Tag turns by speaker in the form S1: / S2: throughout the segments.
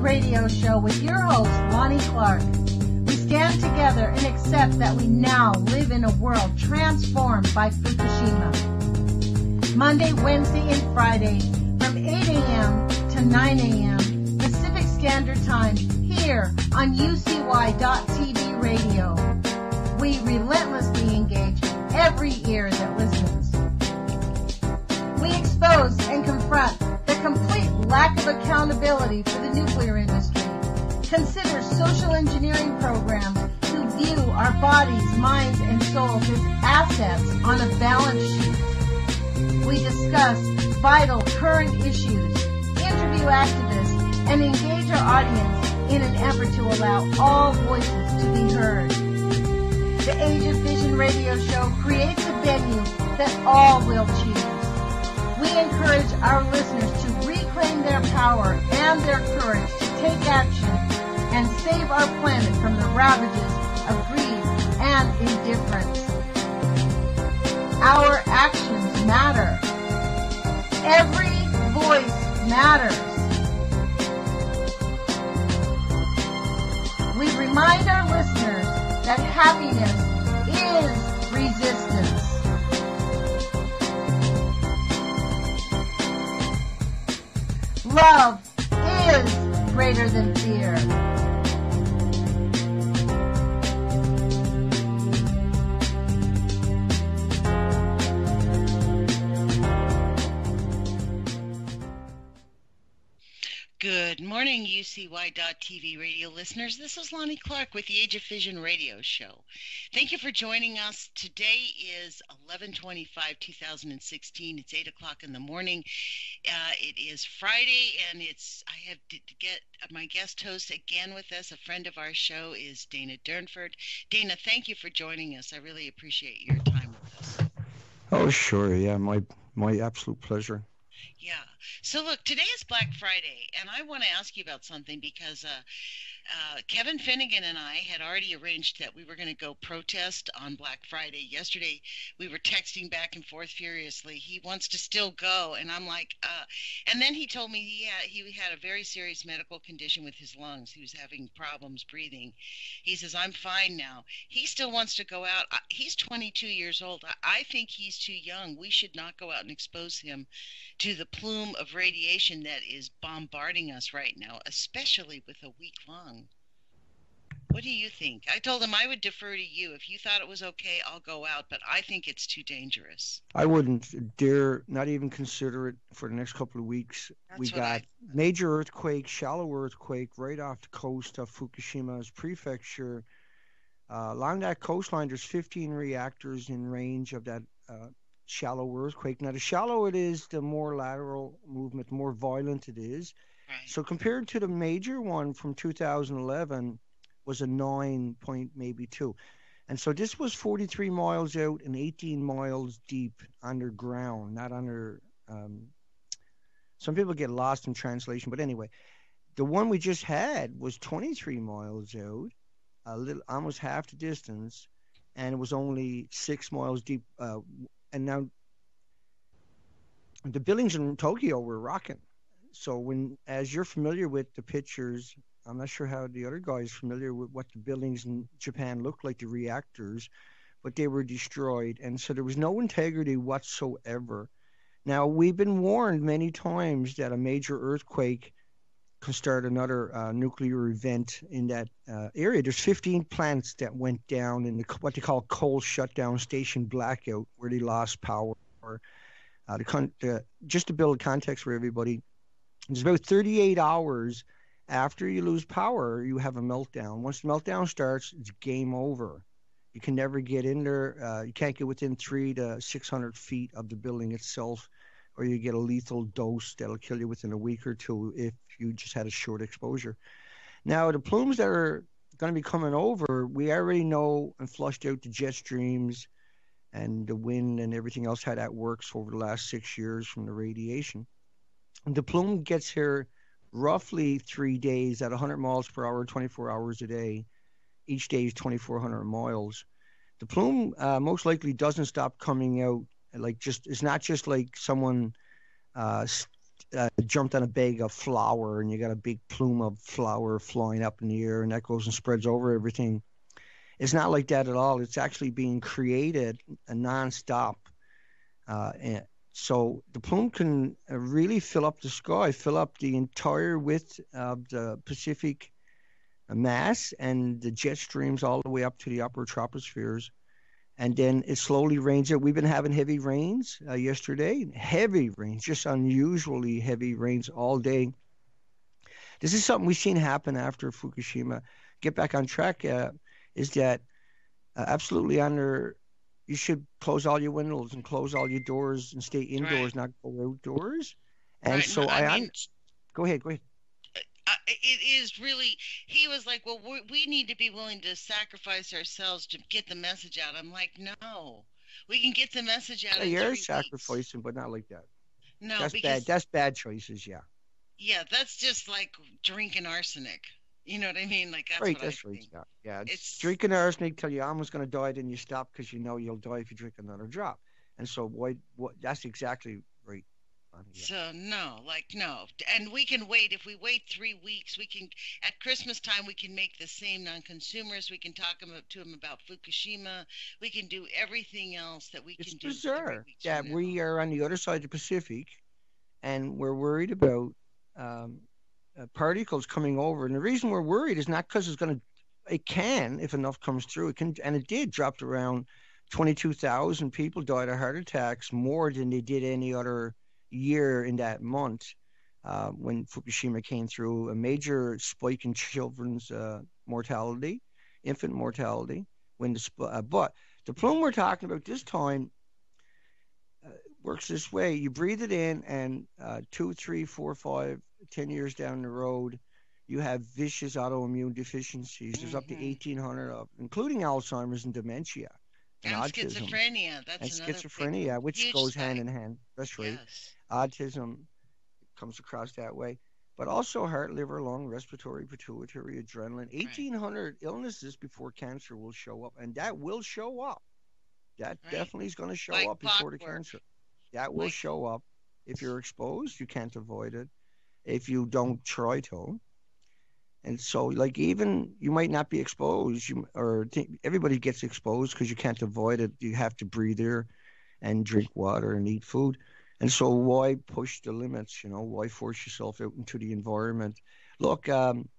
S1: radio show with your host, Lonnie Clark. We stand together and accept that we now live in a world transformed by Fukushima. Monday, Wednesday, and Friday from 8 a.m. to 9 a.m. Pacific Standard Time here on UCY.TV radio. We relentlessly engage every ear that listens. We expose and confront the complete lack of accountability for the nuclear industry. Consider social engineering programs who view our bodies, minds, and souls as assets on a balance sheet. We discuss vital current issues, interview activists, and engage our audience in an effort to allow all voices to be heard. The Age of Vision radio show creates a venue that all will choose. We encourage our listeners to reclaim their power and their courage to take action and save our planet from the ravages of greed and indifference. Our actions matter. Every voice matters. We remind our listeners that happiness is resistance. Love is greater than fear.
S2: Good morning, UCY.TV radio listeners. This is Lonnie Clark with the Age of Vision radio show. Thank you for joining us. Today is 11/25/2016. It's 8 o'clock in the morning. It is Friday, and I have to get my guest host again with us. A friend of our show is Dana Durnford. Dana, thank you for joining us. I really appreciate your time with us.
S3: Oh, sure. Yeah, my absolute pleasure.
S2: Yeah. So look, today is Black Friday, and I want to ask you about something because Kevin Finnegan and I had already arranged that we were going to go protest on Black Friday. Yesterday, we were texting back and forth furiously. He wants to still go, and I'm like, and then he told me he had a very serious medical condition with his lungs. He was having problems breathing. He says, I'm fine now. He still wants to go out. He's 22 years old. I think he's too young. We should not go out and expose him to the plume of radiation that is bombarding us right now, especially with a weak lung. What do you think? I told him I would defer to you. If you thought it was okay, I'll go out, but I think it's too dangerous.
S3: I wouldn't dare not even consider it for the next couple of weeks. We got major earthquake, shallow earthquake right off the coast of Fukushima's prefecture. Along that coastline, there's 15 reactors in range of that shallow earthquake. Now, the shallower it is, the more lateral movement, the more violent it is.
S2: Right.
S3: So compared to the major one from 2011 was a 9 point, maybe 2. And so this was 43 miles out and 18 miles deep underground, not under, some people get lost in translation, but anyway, the one we just had was 23 miles out, almost half the distance, and it was only 6 miles deep. And now the buildings in Tokyo were rocking. So as you're familiar with the pictures, I'm not sure how the other guy is familiar with what the buildings in Japan look like, the reactors, but they were destroyed. And so there was no integrity whatsoever. Now, we've been warned many times that a major earthquake can start another nuclear event in that area. There's 15 plants that went down in what they call coal shutdown station blackout, where they lost power. Just to build context for everybody, it's about 38 hours after you lose power, you have a meltdown. Once the meltdown starts, it's game over. You can never get in there. You can't get within 300 to 600 feet of the building itself, or you get a lethal dose that'll kill you within a week or two if you just had a short exposure. Now, the plumes that are going to be coming over, we already know and flushed out the jet streams and the wind and everything else, how that works over the last 6 years from the radiation. And the plume gets here roughly 3 days at 100 miles per hour, 24 hours a day. Each day is 2,400 miles. The plume most likely doesn't stop coming out. It's not just like someone jumped on a bag of flour and you got a big plume of flour flying up in the air and that goes and spreads over everything. It's not like that at all. It's actually being created nonstop. And so the plume can really fill up the sky, fill up the entire width of the Pacific mass and the jet streams all the way up to the upper tropospheres. And then it slowly rains out. We've been having heavy rains yesterday, heavy rains, just unusually heavy rains all day. This is something we've seen happen after Fukushima. Get back on track is that absolutely you should close all your windows and close all your doors and stay indoors, not go outdoors. And so go ahead.
S2: It is really, he was like, well, we need to be willing to sacrifice ourselves to get the message out. I'm like, no, we can get the message out.
S3: You're sacrificing, but not like that.
S2: No,
S3: that's bad. That's bad choices. Yeah.
S2: Yeah, that's just like drinking arsenic. You know what I mean? Like that's
S3: right.
S2: What
S3: that's
S2: I
S3: right.
S2: think.
S3: Yeah. It's drinking arsenic till you're almost going to die, then you stop because you know you'll die if you drink another drop. And so, that's exactly right. Yeah.
S2: So no, and we can wait. If we wait 3 weeks, we can at Christmas time we can make the same non-consumers. We can talk to them about Fukushima. We can do everything else that we can do.
S3: It's bizarre that we are on the other side of the Pacific, and we're worried about particles coming over. And the reason we're worried is not because it can, if enough comes through, it can, and it did, dropped around 22,000 people died of heart attacks, more than they did any other year in that month when Fukushima came through. A major spike in children's mortality, infant mortality. But the plume we're talking about this time works this way. You breathe it in, and 2, 3, 4, 5, 10 years down the road, you have vicious autoimmune deficiencies. There's up to 1,800 of, including Alzheimer's and dementia.
S2: And schizophrenia. That's
S3: and schizophrenia, which goes hand in hand. That's right.
S2: Yes.
S3: Autism comes across that way. But also heart, liver, lung, respiratory, pituitary, adrenaline. 1,800 illnesses before cancer will show up. And that will show up. That definitely is going to show up before the cancer. That will show up. If you're exposed, you can't avoid it. If you don't try to. And so, even you might not be exposed, everybody gets exposed because you can't avoid it. You have to breathe air and drink water and eat food. And so why push the limits, why force yourself out into the environment? Look,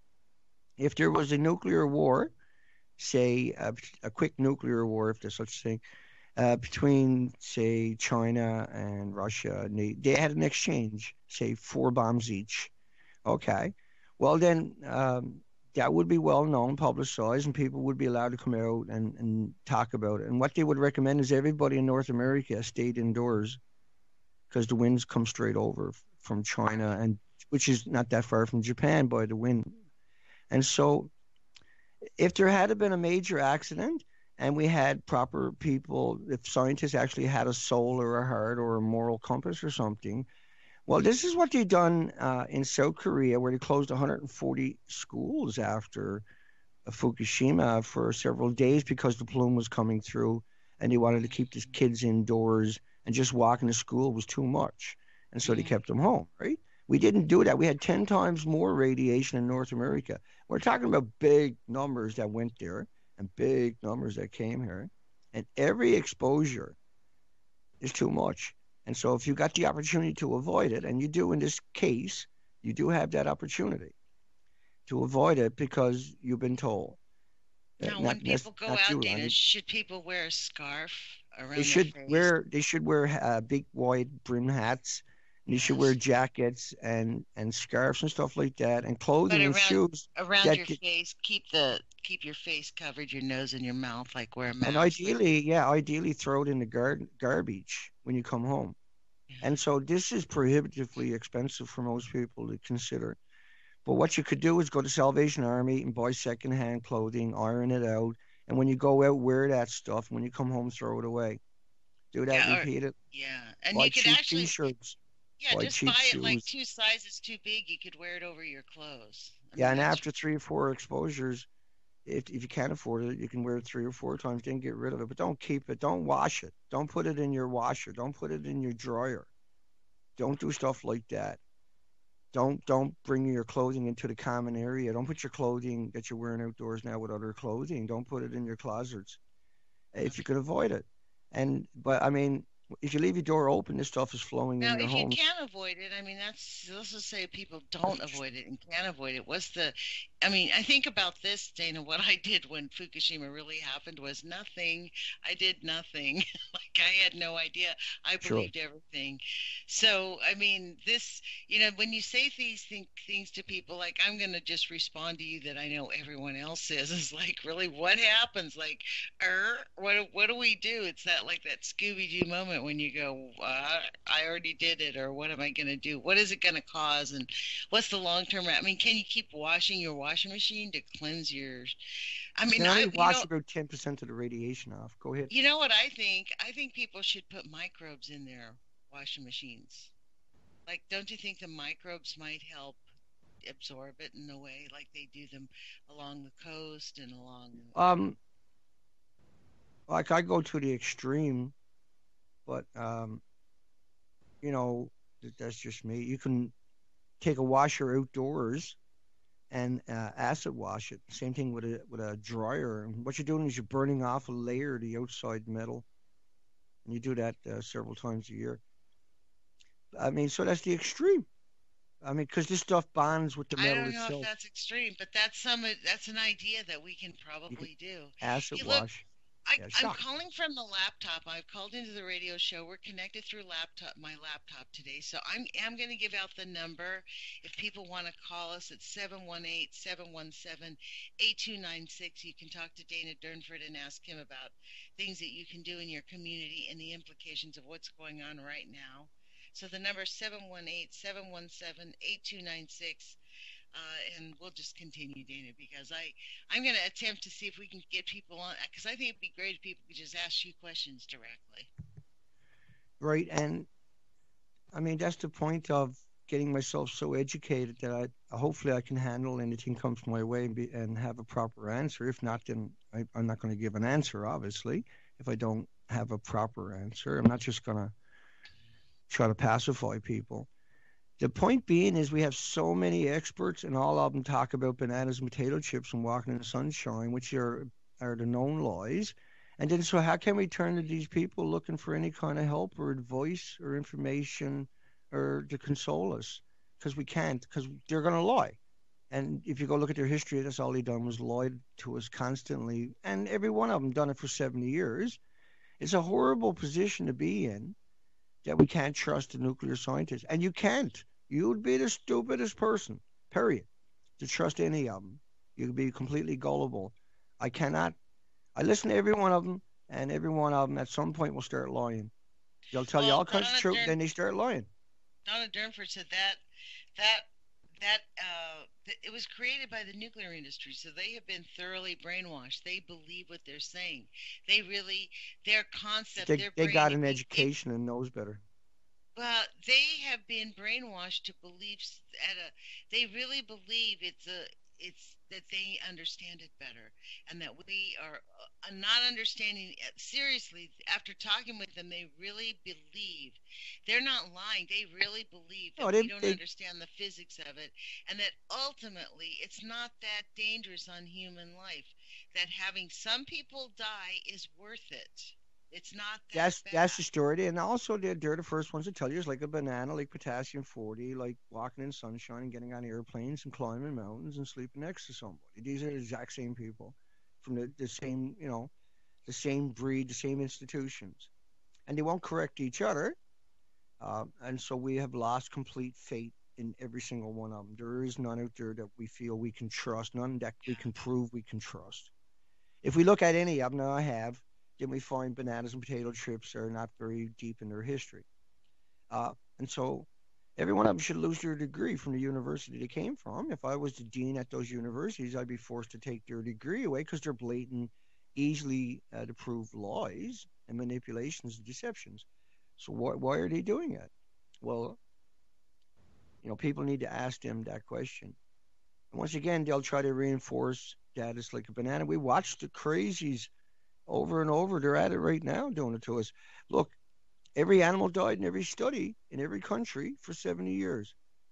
S3: if there was a nuclear war, say a quick nuclear war, if there's such a thing, between, say, China and Russia, and they had an exchange, say 4 bombs each. Okay. Well, then that would be well known, publicized, and people would be allowed to come out and talk about it. And what they would recommend is everybody in North America stayed indoors because the winds come straight over from China, and which is not that far from Japan by the wind. And so if there had been a major accident and we had proper people, if scientists actually had a soul or a heart or a moral compass or something, well, this is what they've done in South Korea, where they closed 140 schools after Fukushima for several days because the plume was coming through, and they wanted to keep the kids indoors, and just walking to school was too much. And so they kept them home, right? We didn't do that. We had 10 times more radiation in North America. We're talking about big numbers that went there and big numbers that came here. And every exposure is too much. And so if you got the opportunity to avoid it, and you do in this case, you do have that opportunity to avoid it because you've been told.
S2: Now, when people go out, Dana, should people wear a scarf around their face?
S3: They should wear big wide brim hats. And they should wear jackets and scarves and stuff like that, and clothing and shoes.
S2: Around your face, keep your face covered, your nose and your mouth, like wear a mask.
S3: And ideally throw it in the garbage when you come home. Yeah. And so this is prohibitively expensive for most people to consider. But what you could do is go to Salvation Army and buy secondhand clothing, iron it out, and when you go out, wear that stuff. When you come home, throw it away. Do that, repeat it.
S2: Yeah, and
S3: buy
S2: you could actually
S3: T-shirts.
S2: Yeah, just buy it like 2 sizes too big. You could wear it over your clothes.
S3: And after 3 or 4 exposures, if you can't afford it, you can wear it 3 or 4 times, then get rid of it. But don't keep it. Don't wash it. Don't put it in your washer. Don't put it in your dryer. Don't do stuff like that. Don't bring your clothing into the common area. Don't put your clothing that you're wearing outdoors now with other clothing. Don't put it in your closets if you
S2: Okay.
S3: can avoid it. But I mean, if you leave your door open, this stuff is flowing in
S2: Now,
S3: your
S2: if you
S3: home.
S2: can't avoid it, I mean, let's just say people don't avoid it and can't avoid it. I mean, I think about this, Dana. What I did when Fukushima really happened was nothing. I did nothing. Like I had no idea. I
S3: Sure.
S2: believed everything. So, I mean, when you say things to people, like I'm gonna just respond to you that I know everyone else is like, really, what happens? Like, what do we do? It's that Scooby Doo moment when you go, I already did it, or what am I going to do? What is it going to cause? And what's the long term? I mean, can you keep washing your washing machine to cleanse your? I
S3: You
S2: mean,
S3: can only wash about 10% of the radiation off. Go ahead.
S2: you know what I think? I think people should put microbes in their washing machines. Like, don't you think the microbes might help absorb it in a way, like they do them along the coast and along?
S3: Um, like I go to the extreme, but you know, that's just me. You can take a washer outdoors and acid wash it. Same thing with a dryer. And what you're doing is you're burning off a layer of the outside metal, and you do that several times a year. I mean, so that's the extreme. I mean, because this stuff bonds with the
S2: I
S3: metal
S2: don't know if
S3: itself.
S2: that's extreme, but that's an idea that we can
S3: You can
S2: probably do.
S3: acid
S2: Hey, look,
S3: wash. Yeah,
S2: I'm
S3: shock.
S2: calling from the laptop. I've called into the radio show. We're connected through my laptop today. So I am going to give out the number. If people want to call us at 718-717-8296, you can talk to Dana Durnford and ask him about things that you can do in your community and the implications of what's going on right now. So the number is 718-717-8296. And we'll just continue, Dana, because I'm going to attempt to see if we can get people on, because I think it'd be great if people could just ask you questions directly.
S3: Right. And I mean, that's the point of getting myself so educated that hopefully I can handle anything comes my way and have a proper answer. If not, then I'm not going to give an answer, obviously. If I don't have a proper answer, I'm not just going to try to pacify people. The point being is we have so many experts, and all of them talk about bananas and potato chips and walking in the sunshine, which are the known lies. And then, so how can we turn to these people looking for any kind of help or advice or information or to console us? Because we can't, because they're going to lie. And if you go look at their history, that's all they done was lied to us constantly. And every one of them done it for 70 years. It's a horrible position to be in that we can't trust the nuclear scientists. And you can't. You would be the stupidest person, period, to trust any of them. You'd be completely gullible. I cannot. I listen to every one of them, and every one of them at some point will start lying. They'll tell you
S2: Well,
S3: all kinds of truth, then they start lying.
S2: Donna Durnford said that it was created by the nuclear industry, so they have been thoroughly brainwashed. They believe what they're saying. They really, their concept, their
S3: They
S2: brain,
S3: got an education and knows better.
S2: well, they have been brainwashed to believe they really believe it's that they understand it better, and that we are not understanding seriously. After talking with them, they really believe, they're not lying, they really believe
S3: No,
S2: that we don't understand the physics of it, and that ultimately it's not that dangerous on human life, that having some people die is worth it. It's not that
S3: that's
S2: bad.
S3: the story. And also they're the first ones to tell you it's like a banana, like potassium 40, like walking in sunshine and getting on airplanes and climbing mountains and sleeping next to somebody. These are the exact same people from the same, the same breed, the same institutions. And they won't correct each other. And so we have lost complete faith in every single one of them. There is none out there that we feel we can trust, none that we
S2: Yeah.
S3: can prove we can trust. If we look at any of them, now I have, then we find bananas and potato chips are not very deep in their history. And so every one of them should lose their degree from the university they came from. If I was the dean at those universities, I'd be forced to take their degree away because they're blatant, easily to prove lies and manipulations and deceptions. So why are they doing it? Well, people need to ask them that question. And once again, they'll try to reinforce that it's like a banana. We watch the crazies over and over. They're at it right now doing it to us. Look, every animal died in every study in every country for 70 years.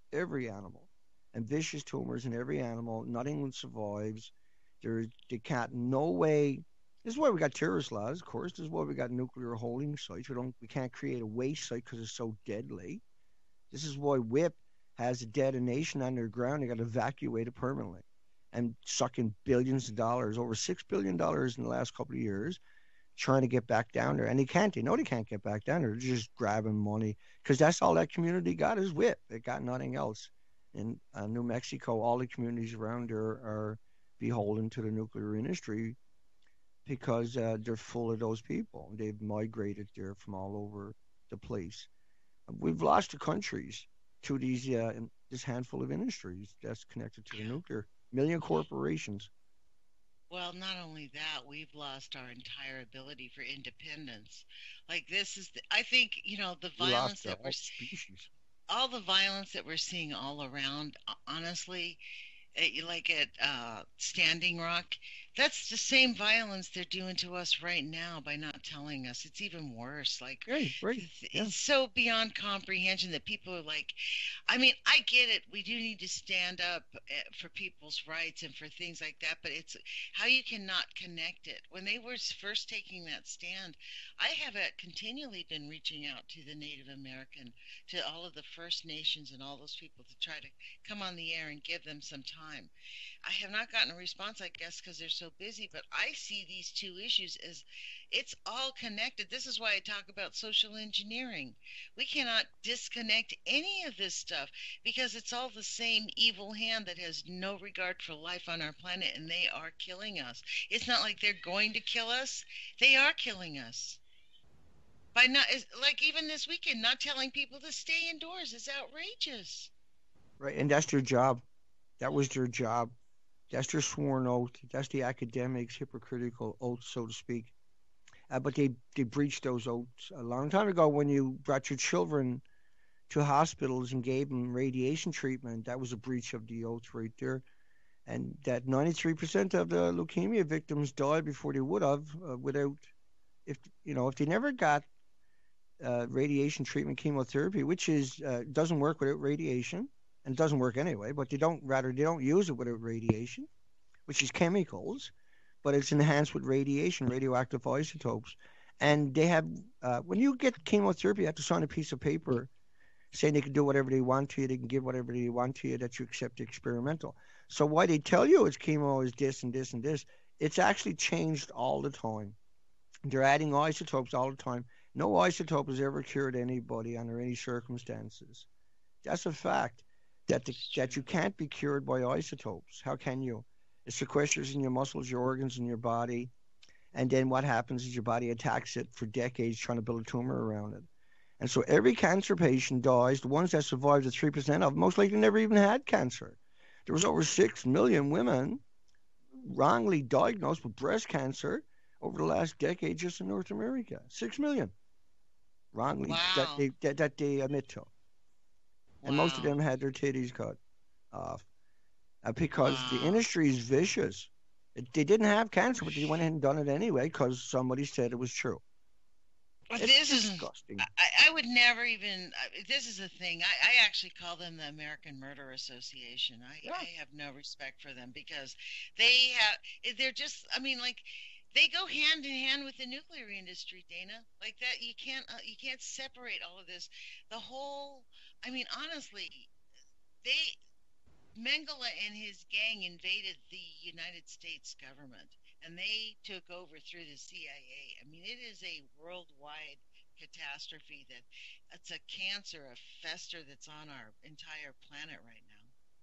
S3: every animal, and vicious tumors in every animal. Nothing survives. They can't, no way. This is why we got terrorist laws, of course. This is why we got nuclear holding sites. We can't create a waste site because it's so deadly. This is why WIP has a detonation underground. They got to evacuate it permanently and sucking billions of dollars, over $6 billion in the last couple of years, trying to get back down there. And they can't. They know they can't get back down there. They're just grabbing money because that's all that community got is WIP. They got nothing else. In New Mexico, all the communities around there are beholden to the nuclear industry because they're full of those people. They've migrated there from all over the place. We've lost the countries to this handful of industries that's connected to the nuclear. Million corporations.
S2: Well, not only that, we've lost our entire ability for independence. Like this is, I think, the
S3: We
S2: violence
S3: lost the
S2: that
S3: whole species.
S2: all the violence that we're seeing all around, honestly, like at Standing Rock, that's the same violence they're doing to us right now by not telling us. It's even worse. Like,
S3: Right, right. Yeah.
S2: it's so beyond comprehension that people are like, I mean, I get it. We do need to stand up for people's rights and for things like that, but it's how you cannot connect it. When they were first taking that stand, I have continually been reaching out to the Native American, to all of the First Nations and all those people to try to come on the air and give them some time. I have not gotten a response, I guess, because they're so busy, but I see these two issues as it's all connected. This is why I talk about social engineering. We cannot disconnect any of this stuff because it's all the same evil hand that has no regard for life on our planet, and they are killing us. It's not like they're going to kill us, they are killing us. By not, like even this weekend, not telling people to stay indoors is outrageous.
S3: Right. And that's their job. That was their job. That's their sworn oath. That's the academics' hypocritical oath, so to speak. But they breached those oaths a long time ago when you brought your children to hospitals and gave them radiation treatment. That was a breach of the oath right there. And that 93% of the leukemia victims died before they would have without, if they never got radiation treatment, chemotherapy, which is doesn't work without radiation, and it doesn't work anyway. But they don't use it without radiation, which is chemicals, but it's enhanced with radiation, radioactive isotopes. And they have when you get chemotherapy, you have to sign a piece of paper saying they can do whatever they want to you, they can give whatever they want to you, that you accept the experimental. So why they tell you it's chemo is this and this and this, it's actually changed all the time. They're adding isotopes all the time. No isotope has ever cured anybody under any circumstances. That's a fact. That you can't be cured by isotopes. How can you? It sequesters in your muscles, your organs, and your body. And then what happens is your body attacks it for decades trying to build a tumor around it. And so every cancer patient dies. The ones that survive, the 3% of, most likely never even had cancer. There was over 6 million women wrongly diagnosed with breast cancer over the last decade just in North America. 6 million wrongly
S2: Wow.
S3: that they admit to. And most of
S2: Wow.
S3: them had their titties cut off because the
S2: Wow.
S3: industry is vicious. They didn't have cancer, but they went ahead and done it anyway because somebody said it was true.
S2: But
S3: It's
S2: this is,
S3: disgusting.
S2: I would never even, this is a thing. I actually call them the American Murder Association.
S3: Yeah.
S2: I have no respect for them because they have, they're just, I mean, like, they go hand in hand with the nuclear industry, Dana. Like that, you can't separate all of this. The whole, I mean, honestly, they, Mengele and his gang invaded the United States government and they took over through the CIA. I mean, it is a worldwide catastrophe that it's a cancer, a fester that's on our entire planet right now.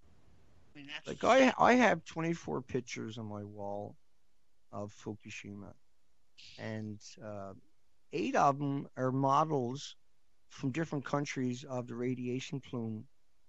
S2: I mean, that's
S3: Like
S2: the sad.
S3: I have 24 pictures on my wall of Fukushima, and 8 of them are models from different countries of the radiation plume.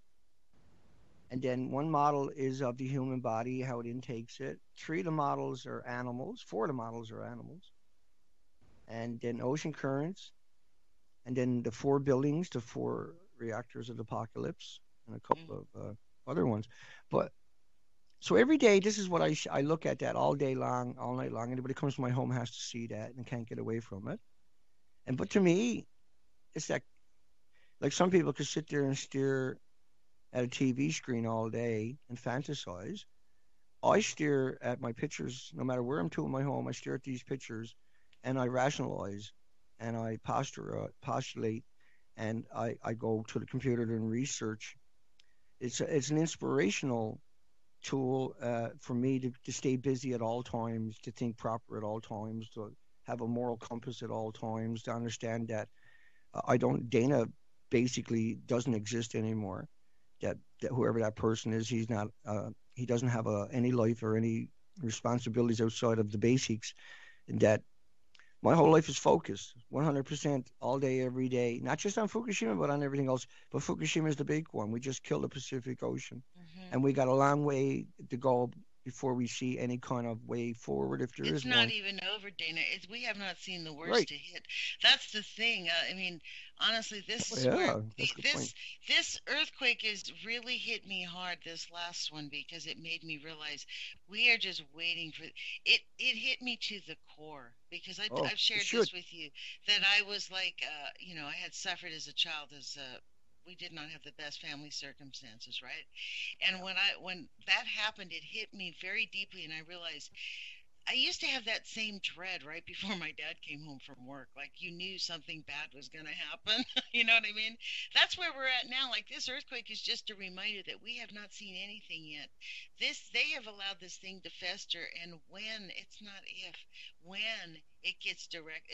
S3: And then one model is of the human body, how it intakes it. 3 of the models are animals. 4 of the models are animals. And then ocean currents. And then the 4 buildings, the 4 reactors of the apocalypse, and a
S2: Mm.
S3: couple of other ones. But so every day, this is what I look at that all day long, all night long. Anybody comes to my home has to see that and can't get away from it. And but to me, it's that like some people could sit there and stare at a TV screen all day and fantasize. I stare at my pictures, no matter where I'm to in my home. I stare at these pictures, and I rationalize, and I postulate, and I go to the computer and research. It's an inspirational tool for me to stay busy at all times, to think proper at all times, to have a moral compass at all times, to understand that I don't Dana basically doesn't exist anymore. That whoever that person is, he's not. He doesn't have any life or any responsibilities outside of the basics. And that my whole life is focused 100% all day, every day, not just on Fukushima, but on everything else. But Fukushima is the big one. We just killed the Pacific Ocean. And we got a long way to go before we see any kind of way forward, if there is
S2: It's not
S3: one.
S2: even over, Dana. We have not seen the worst
S3: Right.
S2: to hit. That's the thing. I mean, honestly, this
S3: Oh,
S2: is where
S3: yeah, that's a good point.
S2: this earthquake has really hit me hard. This last one because it made me realize we are just waiting for it. It hit me to the core because
S3: Oh,
S2: I've
S3: it
S2: shared
S3: should.
S2: this with you that I was like, I had suffered as a child as we did not have the best family circumstances, right? And when that happened, it hit me very deeply, and I realized I used to have that same dread right before my dad came home from work. Like you knew something bad was going to happen. You know what I mean? That's where we're at now. Like this earthquake is just a reminder that we have not seen anything yet. They have allowed this thing to fester, and when it's not if, when it gets direct,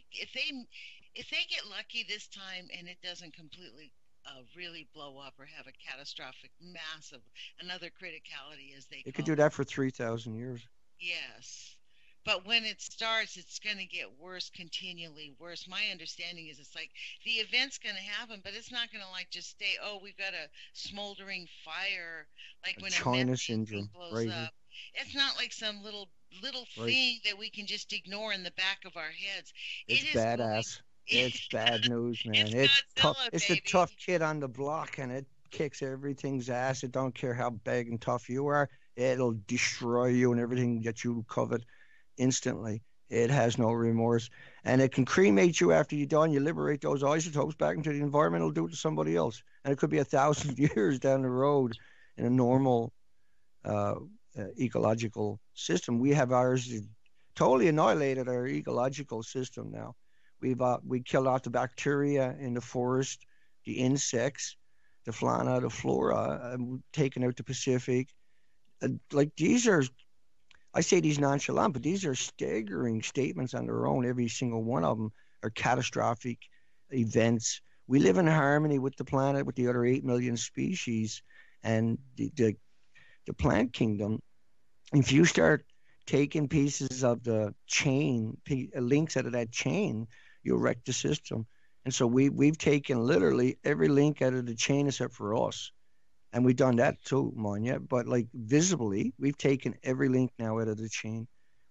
S2: if they get lucky this time and it doesn't completely really blow up or have a catastrophic, massive, another criticality as they
S3: It could
S2: call
S3: do
S2: it.
S3: that for 3,000 years.
S2: Yes. But when it starts, it's going to get worse, continually worse. My understanding is it's like the event's going to happen, but it's not going to like just stay, oh, we've got a smoldering fire, like
S3: A
S2: when a
S3: China
S2: methane thing
S3: syndrome,
S2: blows
S3: right?
S2: up. It's not like some little
S3: Right.
S2: thing that we can just ignore in the back of our heads.
S3: It's
S2: It is going,
S3: badass. It's bad news, man.
S2: it's
S3: It's tough.
S2: Godzilla,
S3: It's the
S2: baby.
S3: tough kid on the block, and it kicks everything's ass. It don't care how big and tough you are. It'll destroy you and everything that you covet instantly. It has no remorse, and it can cremate you after you're done. You liberate those isotopes back into the environment. It'll do it to somebody else, and it could be 1,000 years down the road in a normal uh, ecological system. We have ours totally annihilated our ecological system now. We killed out the bacteria in the forest, the insects, the fauna, the flora, and taken out the Pacific. Like these are, I say these nonchalant, but these are staggering statements on their own. Every single one of them are catastrophic events. We live in harmony with the planet, with the other 8 million species, and the plant kingdom. If you start taking pieces of the chain, links out of that chain, you'll wreck the system. And so we've taken literally every link out of the chain except for us. And we've done that too, Manya. But like visibly, we've taken every link now out of the chain.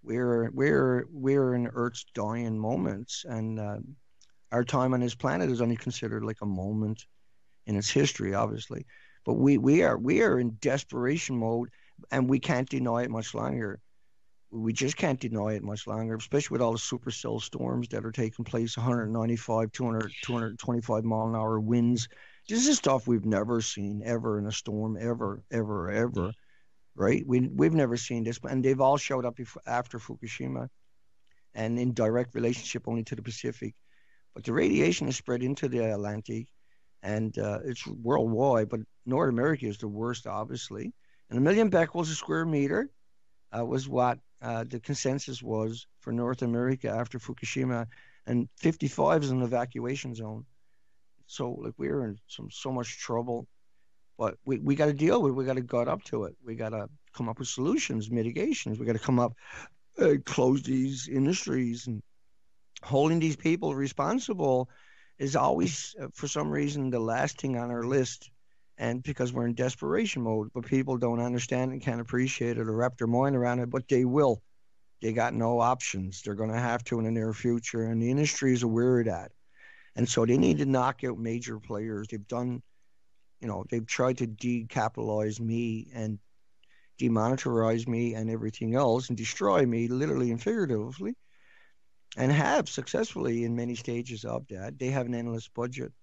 S3: We're in Earth's dying moments, and our time on this planet is only considered like a moment in its history, obviously. But we are in desperation mode, and we can't deny it much longer. We just can't deny it much longer, especially with all the supercell storms that are taking place, 195, 200, 225-mile-an-hour winds. This is stuff we've never seen ever in a storm, ever, ever, ever, right? We've never seen this, and they've all showed up after Fukushima and in direct relationship only to the Pacific. But the radiation is spread into the Atlantic, and it's worldwide, but North America is the worst, obviously. And a million becquerels a square meter was what the consensus was for North America after Fukushima, and 55 is an evacuation zone. So like we're in so much trouble, but we got to deal with it. We got to gut up to it. We got to come up with solutions, mitigations. We got to come up, close these industries, and holding these people responsible is always, for some reason, the last thing on our list. And because we're in desperation mode, but people don't understand and can't appreciate it or wrap their mind around it, but they will. They got no options. They're going to have to in the near future, and the industry is aware of that. And so they need to knock out major players. They've done, they've tried to decapitalize me and demonetize me and everything else and destroy me, literally and figuratively, and have successfully in many stages of that. They have an endless budget.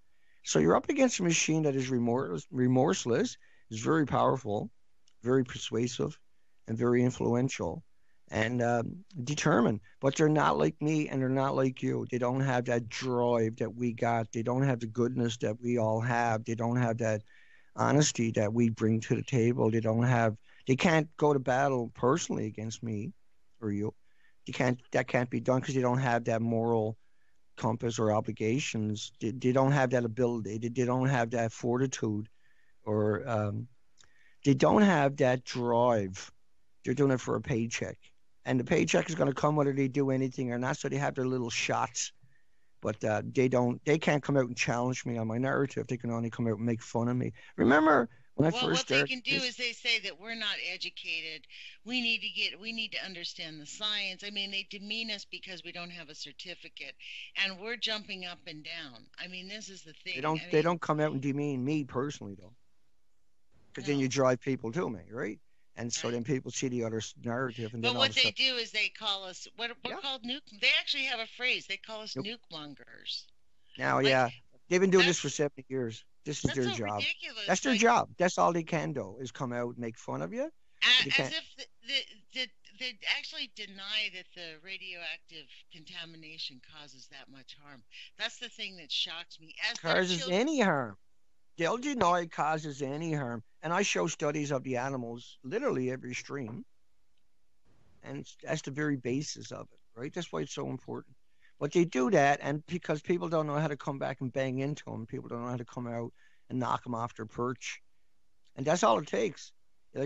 S3: So you're up against a machine that is remorseless, is very powerful, very persuasive, and very influential, and determined. But they're not like me, and they're not like you. They don't have that drive that we got. They don't have the goodness that we all have. They don't have that honesty that we bring to the table. They don't have. They can't go to battle personally against me or you. They can't. That can't be done because they don't have that moral compass or obligations. They don't have that ability. They don't have that fortitude, or they don't have that drive. They're doing it for a paycheck, and the paycheck is going to come whether they do anything or not. So they have their little shots, but they don't. They can't come out and challenge me on my narrative. They can only come out and make fun of me. Remember when I
S2: Well,
S3: first
S2: what they
S3: started
S2: can do
S3: this?
S2: is they say that we're not educated. We need to understand the science. I mean, they demean us because we don't have a certificate, and we're jumping up and down. I mean, this is the
S3: They
S2: thing.
S3: don't.
S2: I
S3: They
S2: mean,
S3: don't come out and demean me personally though, because then you
S2: no,
S3: drive people to me, right? And so
S2: right?
S3: then people see the other narrative, and then
S2: But
S3: all of
S2: what
S3: a
S2: they
S3: sudden,
S2: do is they call us what we're
S3: yeah,
S2: called nuke. They actually have a phrase. They call us
S3: nope.
S2: nuke mongers.
S3: Now,
S2: Like
S3: yeah, they've been doing this for
S2: that's
S3: 70 years. This is
S2: that's
S3: their
S2: so
S3: job. That's
S2: ridiculous.
S3: their
S2: Like
S3: job. That's all they can do is come out and make fun of you. But they
S2: as
S3: can't.
S2: if they actually deny that the radioactive contamination causes that much harm. That's the thing that shocks me. As their
S3: Causes
S2: children,
S3: any harm. They'll deny it causes any harm. And I show studies of the animals literally every stream. And that's the very basis of it, right? That's why it's so important. But they do that, and because people don't know how to come back and bang into them, people don't know how to come out and knock them off their perch. And that's all it takes. Like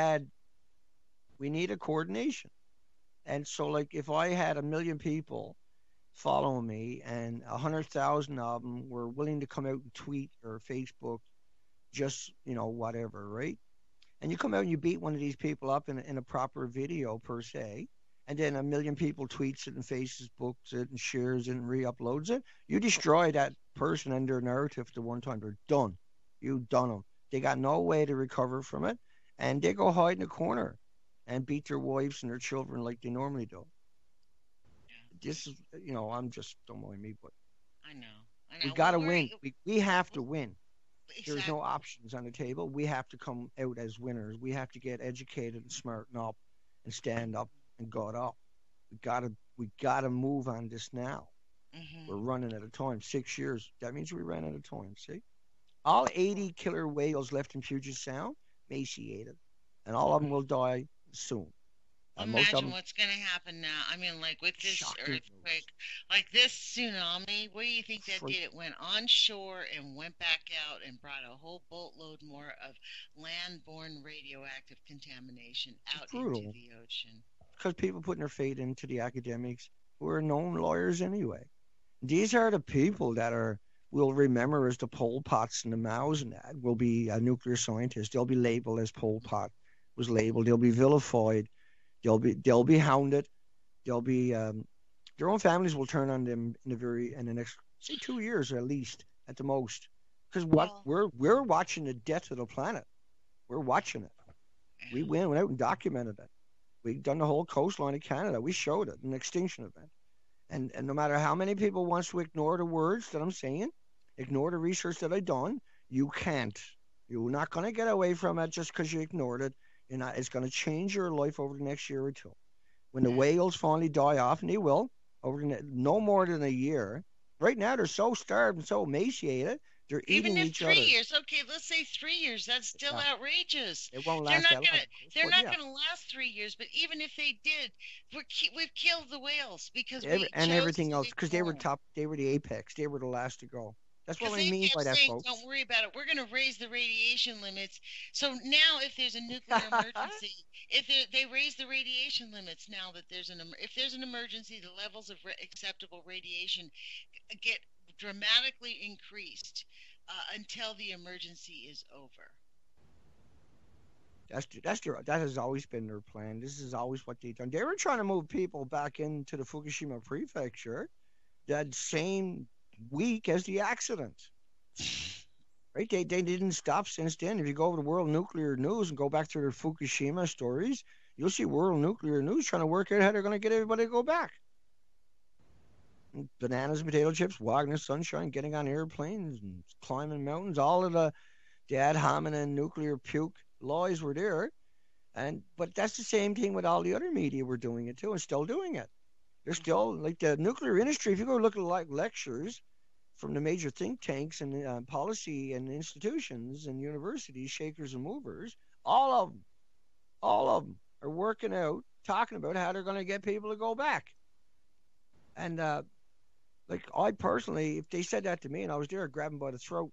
S3: we need a coordination. And so, like, if I had 1 million people following me and 100,000 of them were willing to come out and tweet or Facebook, just, whatever, right? And you come out and you beat one of these people up in a proper video per se, and then 1 million people tweets it and Facebooks it and shares it and re-uploads it, you destroy that person and their narrative the one time. They're done. You done them. They got no way to recover from it, and they go hide in a corner and beat their wives and their children like they normally do.
S2: yeah,
S3: This is, I'm just, don't mind me, but
S2: I know, I
S3: we
S2: know.
S3: got
S2: Well,
S3: to win. We have to win. There's no
S2: exactly.
S3: options on the table. We have to come out as winners. We have to get educated and smarten up and stand up and got up. We gotta move on this now. We're
S2: Hmm.
S3: running out of time. 6 years. That means we ran out of time. See? All 80 killer whales left in Puget Sound, emaciated. And all of them will die soon. Most of
S2: Imagine
S3: them
S2: what's going to happen now. I mean, like with this
S3: shocking
S2: earthquake,
S3: news.
S2: like this tsunami, what do you think that
S3: Freak,
S2: did? It went onshore and went back out and brought a whole boatload more of land-borne radioactive contamination
S3: it's
S2: out into
S3: brutal
S2: the ocean.
S3: because people putting their faith into the academics who are known lawyers anyway. These are the people that are will remember as the Pol Pots and the Maos and that will be nuclear scientists. They'll be labeled as Pol Pot was labeled. They'll be vilified. They'll be hounded. They'll be their own families will turn on them in the next say 2 years at least at the most. Because what
S2: Well,
S3: we're watching the death of the planet. We're watching it. We
S2: yeah.
S3: went out and documented it. We done the whole coastline of Canada. We showed it, an extinction event. And no matter how many people wants to ignore the words that I'm saying, ignore the research that I've done, you can't. You're not going to get away from it just because you ignored it. You're not. It's going to change your life over the next year or two. When the
S2: Yeah.
S3: whales finally die off, and they will, no more than a year. Right now, they're so starved and so emaciated, they're
S2: Even
S3: eating
S2: if
S3: each
S2: three
S3: other.
S2: years, okay, let's say 3 years, that's still
S3: Yeah,
S2: outrageous.
S3: it won't
S2: They're
S3: last
S2: not
S3: that long,
S2: gonna,
S3: of course,
S2: they're
S3: but
S2: not
S3: yeah,
S2: gonna last 3 years. But even if they did, we've killed the whales because we
S3: and
S2: chose
S3: everything
S2: to
S3: else because they
S2: ignore
S3: were
S2: them.
S3: top. They were the apex. They were the last to go. That's what
S2: Because
S3: I
S2: they
S3: mean
S2: kept
S3: by that,
S2: saying, "Don't
S3: folks.
S2: worry about it. We're going to raise the radiation limits." So now, if there's a nuclear emergency, if they raise the radiation limits now that if there's an emergency, the levels of acceptable radiation get dramatically increased until the emergency is over.
S3: That has always been their plan. This is always what they've done. They were trying to move people back into the Fukushima prefecture that same week as the accident. Right? They didn't stop since then. If you go over to World Nuclear News and go back to their Fukushima stories, you'll see World Nuclear News trying to work out how they're going to get everybody to go back. bananas and potato chips, walking in sunshine, getting on airplanes and climbing mountains. All of the ad hominem nuclear puke lies were there. But that's the same thing with all the other media were doing it too and still doing it. They're still like the nuclear industry. If you go look at like lectures from the major think tanks and policy and institutions and universities, shakers and movers, all of them are working out, talking about how they're going to get people to go back. And like I personally, if they said that to me and I was there, I'd grab them by the throat,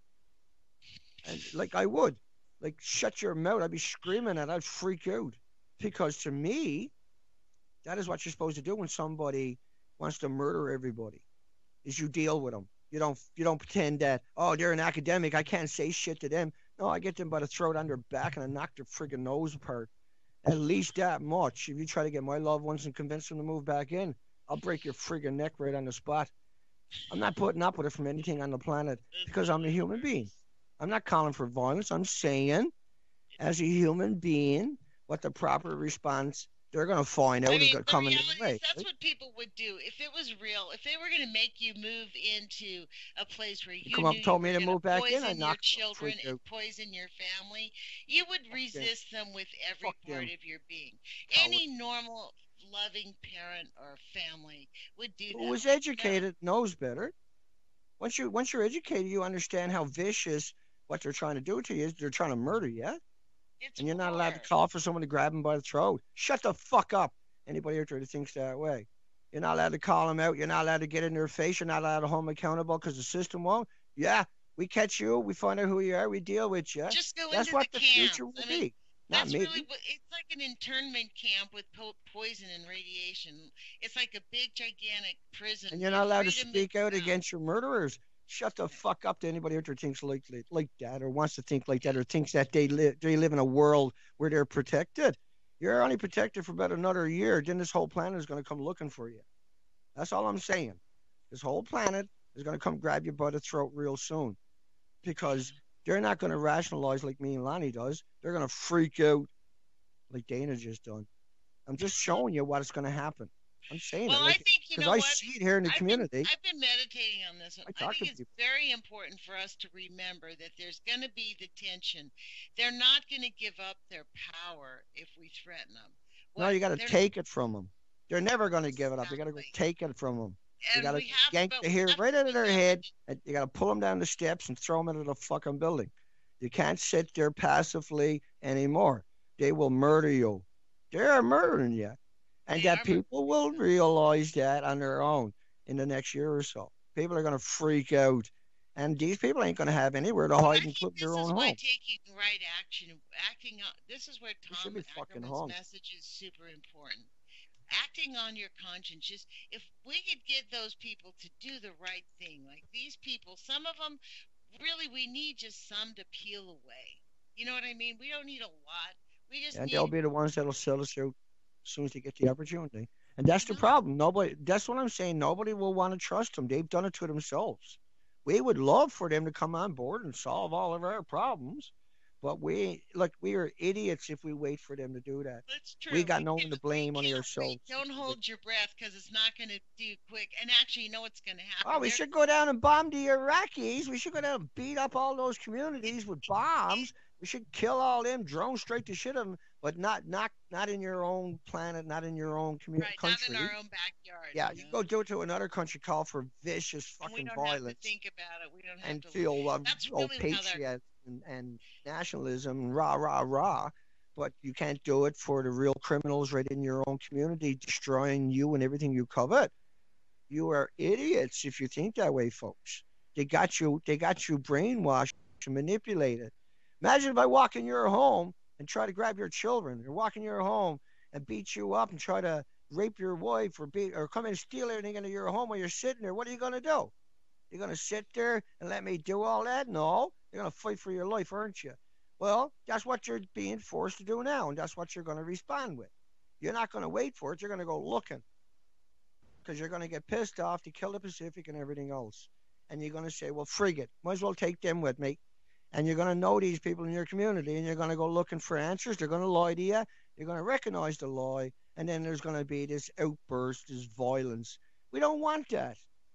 S3: and like I would, like shut your mouth. I'd be screaming and I'd freak out because to me, that is what you're supposed to do when somebody wants to murder everybody. Is you deal with them. You don't pretend that, oh, they're an academic, I can't say shit to them. No, I get them by the throat on their back and I knock their friggin' nose apart. At least that much. If you try to get my loved ones and convince them to move back in, I'll break your friggin' neck right on the spot. I'm not putting up with it from anything on the planet because I'm a human being. I'm not calling for violence. I'm saying, as a human being, what the proper response they're going to find out is coming
S2: in
S3: the way.
S2: That's what people would do if it was real. If they were going to make you move into a place where you
S3: come up, told me to move back in, I
S2: poison your children and poison your family, you would resist them with every part of your being. Any normal, loving parent or family would do that.
S3: Who was educated knows better. Once you're educated, you understand how vicious what they're trying to do to you is. They're trying to murder you. And you're not allowed to call for someone to grab them by the throat. Shut the fuck up. Anybody out there that thinks that way. You're not allowed to call them out. You're not allowed to get in their face. You're not allowed to hold them accountable because the system won't. Yeah, we catch you. We find out who you are. We deal with you.
S2: Just go
S3: That's
S2: into
S3: what
S2: the
S3: future will be. Not me.
S2: Really, it's like an internment camp with poison and radiation. It's like a big, gigantic prison.
S3: And you're not allowed to speak out against your murderers. Shut the fuck up to anybody out there thinks like that or wants to think like that or thinks that they live in a world where they're protected. You're only protected for about another year. Then this whole planet is going to come looking for you. That's all I'm saying. This whole planet is going to come grab you by the throat real soon because they're not going to rationalize like me and Lonnie does. They're going to freak out like Dana just done. I'm just showing you what is going to happen. I'm saying
S2: well,
S3: it.
S2: I think you know
S3: I
S2: what?
S3: see it here in the community.
S2: I've been meditating on this. I think it's very important for us to remember that there's going to be the tension. They're not going to give up their power if we threaten them.
S3: No, you got to take it from them. They're never going to give it up. You got to go take it from them. You got to yank the hair right out of their head, and you got to pull them down the steps and throw them into the fucking building. You can't sit there passively anymore. They will murder you. They are murdering you. And that people will realize that on their own in the next year or so. People are going to freak out. And these people ain't going to have anywhere to hide and put their own home.
S2: This is why taking right action, acting on, this is where Tom Ackerman's message is super important. Acting on your conscience. Just if we could get those people to do the right thing, like these people, some of them, really, we need just some to peel away. You know what I mean? We don't need a lot. We just
S3: and they'll be the ones that'll sell us out as soon as they get the opportunity. And that's the problem. That's what I'm saying. Nobody will want to trust them. They've done it to themselves. We would love for them to come on board and solve all of our problems. But we are idiots if we wait for them to do that.
S2: That's true.
S3: We got no one to blame on ourselves.
S2: Don't hold your breath because it's not going to do quick. And actually, you know what's going to happen?
S3: Oh, we should go down and bomb the Iraqis. We should go down and beat up all those communities with bombs. We should kill all them, drone straight to shit them, but not in your own planet, not in your own country.
S2: Not in our own backyard.
S3: Yeah, you go do it to another country, call for vicious fucking violence.
S2: We don't have to think about it. We don't have
S3: and
S2: to
S3: feel patriotism and nationalism and rah. But you can't do it for the real criminals right in your own community, destroying you and everything you covet. You are idiots if you think that way, folks. They got you brainwashed and manipulated. Imagine if I walk in your home and try to grab your children, or walk in your home and beat you up and try to rape your wife or come in and steal everything into your home while you're sitting there. What are you going to do? You're going to sit there and let me do all that? No. You're going to fight for your life, aren't you? Well, that's what you're being forced to do now, and that's what you're going to respond with. You're not going to wait for it. You're going to go looking because you're going to get pissed off to kill the Pacific and everything else. And you're going to say, well, frig it. Might as well take them with me. And you're going to know these people in your community, and you're going to go looking for answers. They're going to lie to you. You're going to recognize the lie, and then there's going to be this outburst, this violence. We don't want that.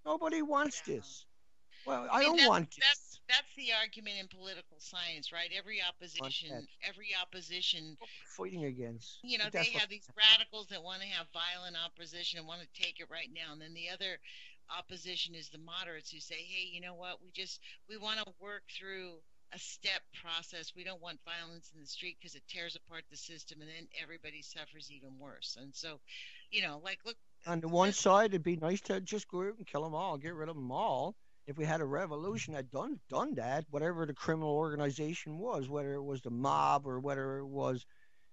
S3: Nobody wants
S2: Yeah.
S3: this. Well,
S2: I
S3: I
S2: mean,
S3: don't want this.
S2: that's the argument in political science, right?
S3: I want that.
S2: Every opposition,
S3: What we're fighting against.
S2: you know,
S3: But
S2: they
S3: that's what.
S2: have these radicals that want to have violent opposition and want to take it right now. And then the other opposition is the moderates who say, hey, you know what? We want to work through a step process. We don't want violence in the street because it tears apart the system and then everybody suffers even worse. And so, you know, like, look,
S3: On the one
S2: this,
S3: side, it'd be nice to just go out and kill them all, get rid of them all. If we had a revolution that done that, whatever the criminal organization was, whether it was the mob or whether it was,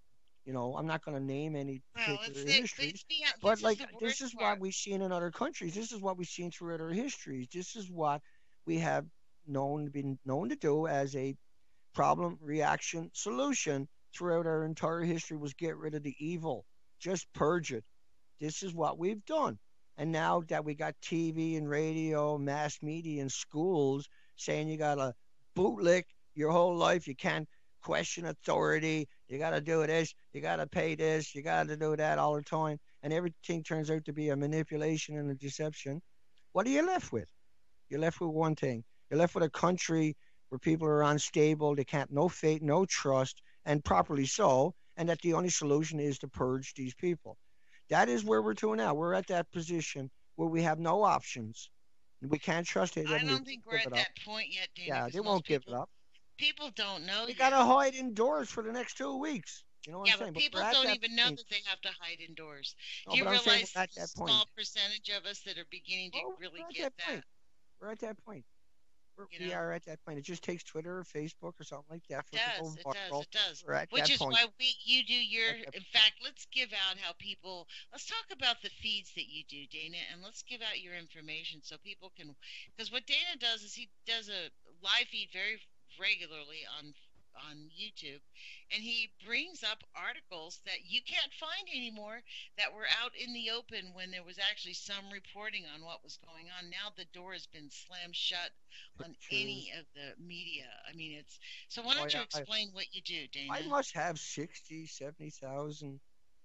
S3: I'm not going to name any
S2: well,
S3: particular
S2: it's
S3: industries,
S2: beyond,
S3: but
S2: this is
S3: like
S2: the
S3: this
S2: worst
S3: is what
S2: part.
S3: we've seen in other countries. This is what we've seen throughout our histories. This is what we have been known to do as a problem, reaction, solution throughout our entire history was get rid of the evil, just purge it. This is what we've done. And now that we got TV and radio, mass media and schools saying you got to bootlick your whole life, you can't question authority, you got to do this, you got to pay this, you got to do that all the time, and everything turns out to be a manipulation and a deception. What are you left with? You're left with one thing. You're left with a country where people are unstable, they can't, no faith, no trust, and properly so, and that the only solution is to purge these people. That is where we're to now. We're at that position where we have no options. We can't trust it. They
S2: I
S3: won't
S2: don't think we're
S3: give
S2: at
S3: it up.
S2: that point yet, Dana,
S3: Yeah, they
S2: because
S3: won't give it up.
S2: people don't know
S3: They got
S2: yet.
S3: to hide indoors for the next 2 weeks. You know what I'm
S2: Yeah, but
S3: saying? But we're
S2: people
S3: at
S2: don't
S3: that
S2: even know
S3: point.
S2: that they have to hide indoors.
S3: No,
S2: Do you
S3: but I'm saying
S2: realize
S3: we're at
S2: there's
S3: that
S2: a
S3: point.
S2: small percentage of us that are beginning to
S3: Oh,
S2: really
S3: we're at
S2: get
S3: that point.
S2: that?
S3: We're at that point.
S2: You
S3: We
S2: know,
S3: are at that point. It just takes Twitter or Facebook or something like that for it to go viral.
S2: it does.
S3: We're at
S2: Which
S3: that
S2: is
S3: point.
S2: why you do your.
S3: At that
S2: In fact, let's give out how people. Let's talk about the feeds that you do, Dana, and let's give out your information so people can. Because what Dana does is he does a live feed very regularly on YouTube, and he brings up articles that you can't find anymore that were out in the open when there was actually some reporting on what was going on. Now the door has been slammed shut on
S3: pictures.
S2: any of the media. I mean, it's so. Why
S3: Oh
S2: don't you
S3: yeah,
S2: explain what you do,
S3: I
S2: Dana?
S3: must have 60, 70,000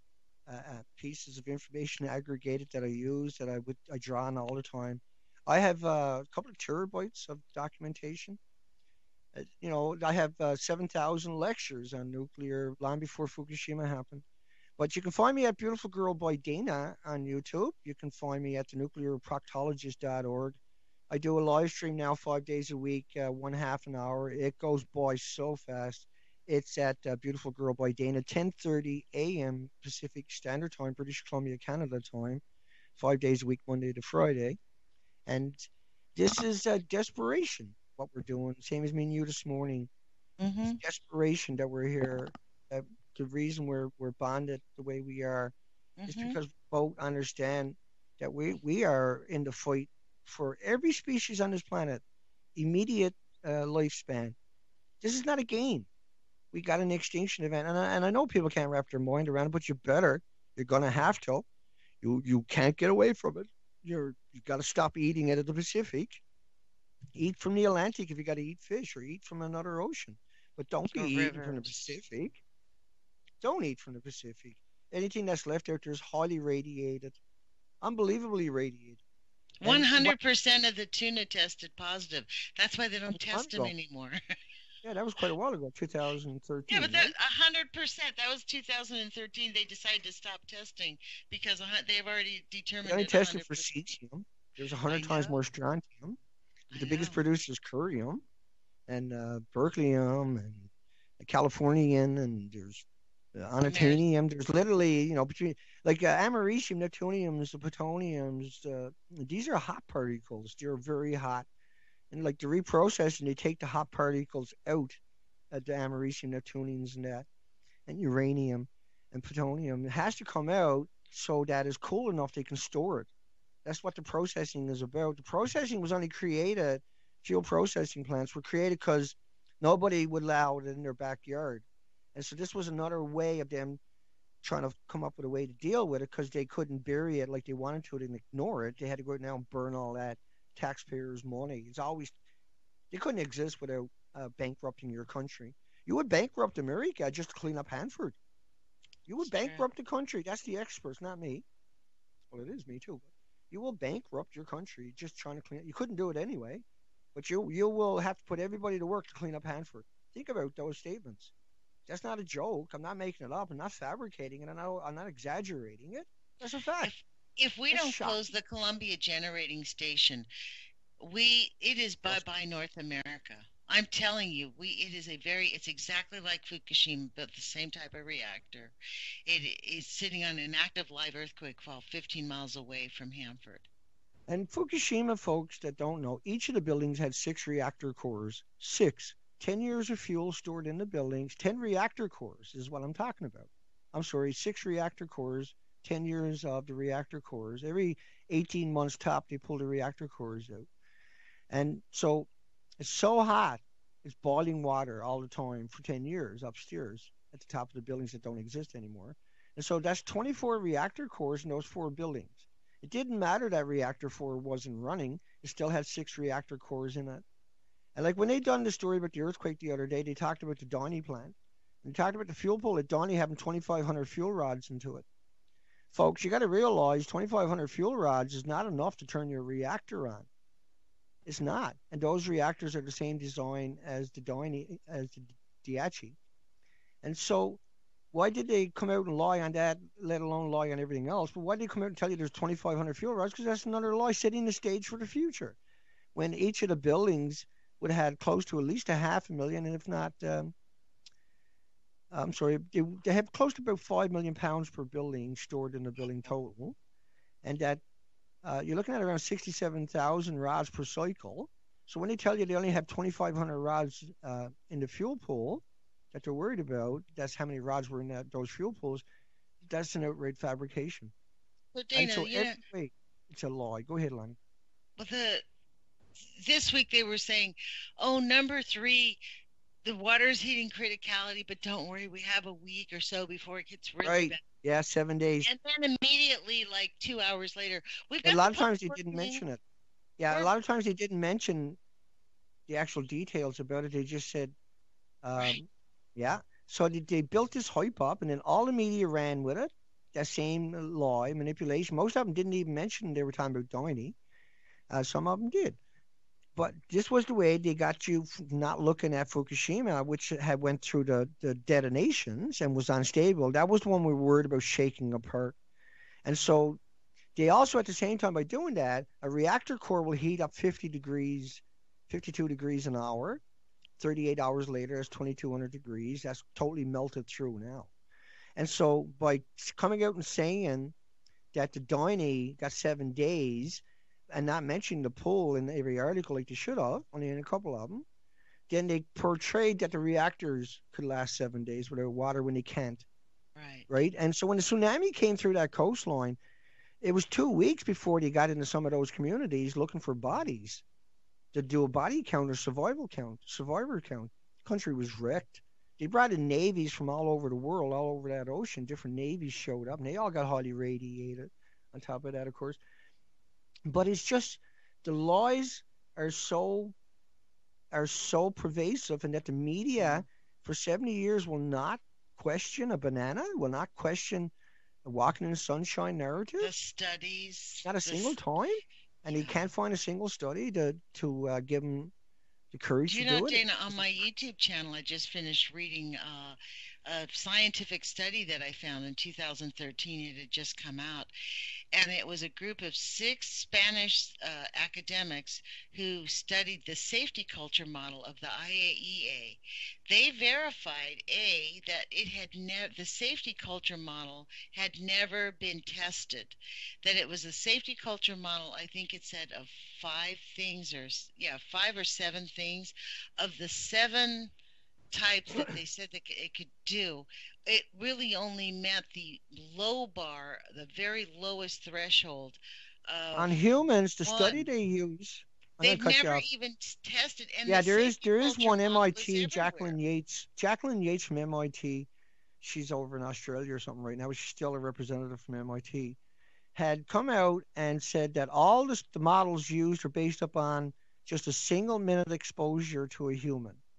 S3: pieces of information aggregated that I use that I draw on all the time. I have a couple of terabytes of documentation. I have 7,000 lectures on nuclear long before Fukushima happened. But you can find me at Beautiful Girl by Dana on YouTube. You can find me at thenuclearproctologist.org. I do a live stream now 5 days a week, one half an hour. It goes by so fast. It's at Beautiful Girl by Dana, 10:30 a.m. Pacific Standard Time, British Columbia, Canada time, 5 days a week, Monday to Friday. And this is desperation, what we're doing. Same as me and you this morning. It's
S2: Mm-hmm.
S3: desperation that we're here. Uh, the reason we're bonded the way we are is
S2: Mm-hmm.
S3: because we both understand that we are in the fight for every species on this planet, immediate lifespan. This is not a game. We got an extinction event, and I know people can't wrap their mind around it, but you better. You're gonna have to. You can't get away from it. You got to stop eating it at the Pacific. Eat from the Atlantic if you got to eat fish, or eat from another ocean. But don't be
S2: Or
S3: eating from the
S2: rivers.
S3: Pacific. Don't eat from the Pacific. Anything that's left out there is highly radiated, unbelievably radiated.
S2: One
S3: And what
S2: hundred percent of the tuna tested positive. That's why they don't
S3: a time
S2: test them
S3: ago?
S2: anymore.
S3: Yeah, that was quite a while ago,
S2: Yeah, but
S3: 2013,
S2: that
S3: right?
S2: 100%. That was 2013. They decided to stop testing because they've already
S3: They
S2: determined
S3: only
S2: it
S3: tested for
S2: 100%.
S3: cesium. There's
S2: I
S3: 100 times more
S2: know.
S3: strontium.
S2: I
S3: The biggest
S2: know.
S3: producer is curium and berkelium and californium, and there's
S2: And there's
S3: unobtainium. There's literally, between like americium, neptuniums, the plutoniums. These are hot particles. They're very hot, and like the reprocessing, they take the hot particles out at the americium, neptuniums, and that, and uranium and plutonium. It has to come out so that it's cool enough they can store it. That's what the processing is about. The processing was only created, fuel processing plants were created because nobody would allow it in their backyard. And so this was another way of them trying to come up with a way to deal with it because they couldn't bury it like they wanted to and ignore it. They had to go out now and burn all that taxpayers' money. It's always, they couldn't exist without bankrupting your country. You would bankrupt America just to clean up Hanford. You would
S2: it's true.
S3: bankrupt the country. That's the experts, not me. Well, it is me too. you will bankrupt your country just trying to clean it. You couldn't do it anyway, but you will have to put everybody to work to clean up Hanford. Think about those statements. That's not a joke. I'm not making it up. I'm not fabricating it. I'm not exaggerating it. That's a fact.
S2: If we
S3: That's
S2: don't
S3: shocking.
S2: close the Columbia Generating Station, it is bye-bye North America. I'm telling you, it's exactly like Fukushima, but the same type of reactor. It is sitting on an active live earthquake fault 15 miles away from Hanford.
S3: And Fukushima, folks that don't know, each of the buildings had 6 reactor cores. 6. 10 years of fuel stored in the buildings. 10 reactor cores is what I'm talking about. I'm sorry, 6 reactor cores, 10 years of the reactor cores. Every 18 months top, they pull the reactor cores out. And so it's so hot, it's boiling water all the time for 10 years upstairs at the top of the buildings that don't exist anymore. And so that's 24 reactor cores in those 4 buildings. It didn't matter that reactor 4 wasn't running. It still had 6 reactor cores in it. And like when they done the story about the earthquake the other day, they talked about the Donny plant. And they talked about the fuel pool at Donny having 2,500 fuel rods into it. Folks, you got to realize 2,500 fuel rods is not enough to turn your reactor on. It's not. And those reactors are the same design as the Daiichi. And so why did they come out and lie on that, let alone lie on everything else? But why did they come out and tell you there's 2,500 fuel rods? Because that's another lie, setting the stage for the future. When each of the buildings would have had close to at least 500,000, and if not, I'm sorry, they have close to about 5 million pounds per building stored in the building total. And that you're looking at around 67,000 rods per cycle. So when they tell you they only have 2,500 rods in the fuel pool that they're worried about, that's how many rods were in those fuel pools. That's an outright fabrication.
S2: But Dana,
S3: so wait, it's a lie. Go ahead, Lonnie.
S2: But this week they were saying, oh, number 3, the water's hitting criticality, but don't worry, we have a week or so before it gets really bad.
S3: Yeah, 7 days.
S2: And then immediately, like 2 hours later, we've got
S3: a lot of times they didn't mention it. Yeah, a lot of times they didn't mention the actual details about it. They just said, yeah. So they built this hype up, and then all the media ran with it. That same lie, manipulation. Most of them didn't even mention they were talking about Donny. Some of them did. But this was the way they got you not looking at Fukushima, which had went through the detonations and was unstable. That was the one we were worried about shaking apart. And so they also, at the same time, by doing that, a reactor core will heat up 50 degrees, 52 degrees an hour. 38 hours later, it's 2,200 degrees. That's totally melted through now. And so by coming out and saying that the Donny got 7 days, and not mentioning the pool in every article like they should have, only in a couple of them, then they portrayed that the reactors could last 7 days without water when they can't. Right? And so when the tsunami came through that coastline, it was 2 weeks before they got into some of those communities looking for bodies to do a body count or survivor count. The country was wrecked. They brought in navies from all over the world, all over that ocean. Different navies showed up, and they all got highly radiated on top of that, of course. But it's just the lies are so pervasive, and that the media for 70 years will not question a banana, will not question a walking in the sunshine narrative.
S2: The studies.
S3: Not a single time. And he can't find a single study to give him the courage to do it.
S2: You know, Dana, on my YouTube channel, I just finished reading a scientific study that I found in 2013. It had just come out. And it was a group of 6 Spanish academics who studied the safety culture model of the IAEA. They verified, that it had the safety culture model had never been tested. That it was a safety culture model, I think it said, of 5 things, 5 or 7 things. Of the 7 types that they said that it could do, it really only met the low bar, the very lowest threshold.
S3: On humans, the study they use.
S2: They've never even tested. And
S3: yeah, there is one MIT, Jacqueline Yates. Jacqueline Yates from MIT. She's over in Australia or something right now, but she's still a representative from MIT. Had come out and said that all the models used are based upon just a single minute exposure to a human.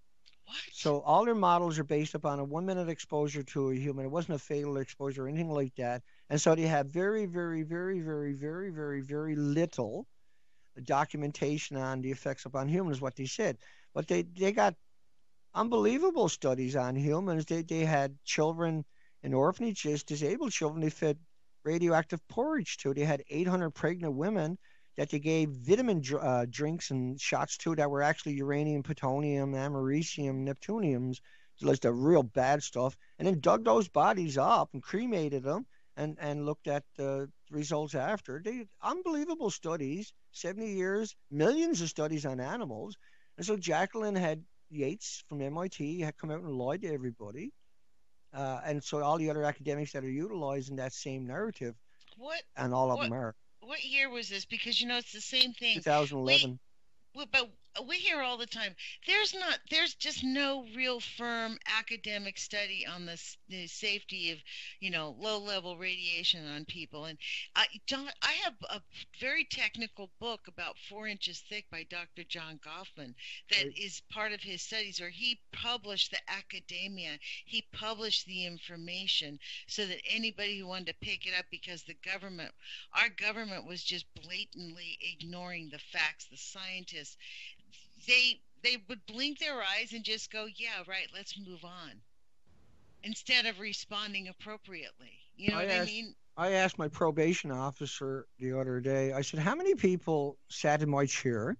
S2: What?
S3: So all their models are based upon a 1 minute exposure to a human. It wasn't a fatal exposure or anything like that. And so they have very, very, very, very, very, very, very little documentation on the effects upon humans, what they said. But they got unbelievable studies on humans. They had children in orphanages, disabled children, they fed radioactive porridge to. They had 800 pregnant women that they gave vitamin drinks and shots to that were actually uranium, plutonium, americium, neptuniums, like the real bad stuff, and then dug those bodies up and cremated them and looked at the results after. They unbelievable studies, 70 years, millions of studies on animals. And so Jacqueline had Yates from MIT had come out and lied to everybody. And so all the other academics that are utilizing that same narrative,
S2: What?
S3: and all of
S2: What?
S3: them are,
S2: What year was this? Because it's the same thing. We
S3: 2011.
S2: but we hear all the time there's just no real firm academic study on the safety of low level radiation on people. And I have a very technical book about 4 inches thick by Dr. John Goffman that
S3: Right.
S2: is part of his studies, where he published the academia, he published the information so that anybody who wanted to pick it up, because our government was just blatantly ignoring the facts. The scientists, they would blink their eyes and just go, yeah, right, let's move on, instead of responding appropriately. You know
S3: I
S2: what I
S3: asked
S2: mean?
S3: I asked my probation officer the other day. I said, "How many people sat in my chair,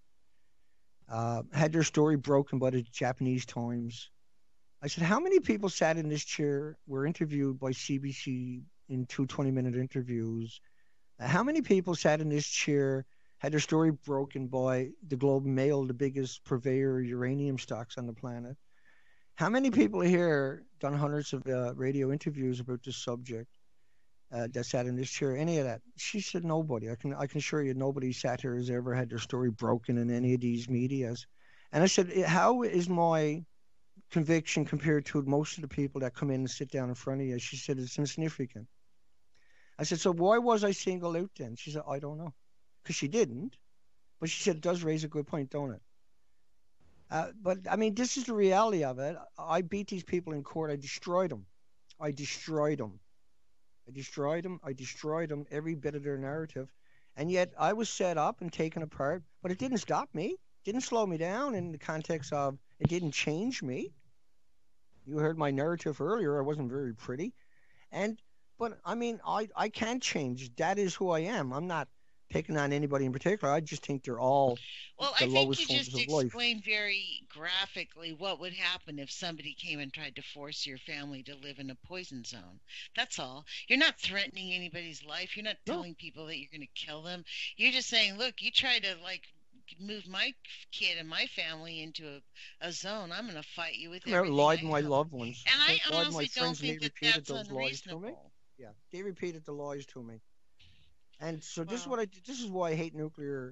S3: had their story broken by the Japanese Times?" I said, "How many people sat in this chair, were interviewed by CBC in 20-minute interviews? How many people sat in this chair, had their story broken by the Globe and Mail, the biggest purveyor of uranium stocks on the planet? How many people here done hundreds of radio interviews about this subject that sat in this chair? Any of that?" She said, "Nobody. I can assure you, nobody sat here has ever had their story broken in any of these medias." And I said, "How is my conviction compared to most of the people that come in and sit down in front of you?" She said, "It's insignificant." I said, "So why was I singled out then?" She said, "I don't know." Because she didn't. But she said, "It does raise a good point, don't it?" But I mean, this is the reality of it. I beat these people in court. I destroyed them. I destroyed them. I destroyed them. I destroyed them, every bit of their narrative. And yet I was set up and taken apart, but it didn't stop me. It didn't slow me down in the context of it didn't change me. You heard my narrative earlier. I wasn't very pretty. And, but I mean, I can't change. That is who I am. I'm not picking on anybody in particular. I just think they're all
S2: Well,
S3: the
S2: I think
S3: lowest
S2: you
S3: forms
S2: just
S3: of life.
S2: explained very graphically what would happen if somebody came and tried to force your family to live in a poison zone. That's all. You're not threatening anybody's life. You're not
S3: No,
S2: telling people that you're going to kill them. You're just saying, look, you try to move my kid and my family into a zone, I'm going to fight you with
S3: come out and
S2: everything
S3: lied
S2: I
S3: to my
S2: have.
S3: loved ones.
S2: And I
S3: Lied to my
S2: honestly don't
S3: friends, and they
S2: think that
S3: repeated
S2: that's
S3: those lies to me.
S2: unreasonable.
S3: Yeah, they repeated the lies to me. And so this is
S2: Well,
S3: what I. This is why I hate nuclear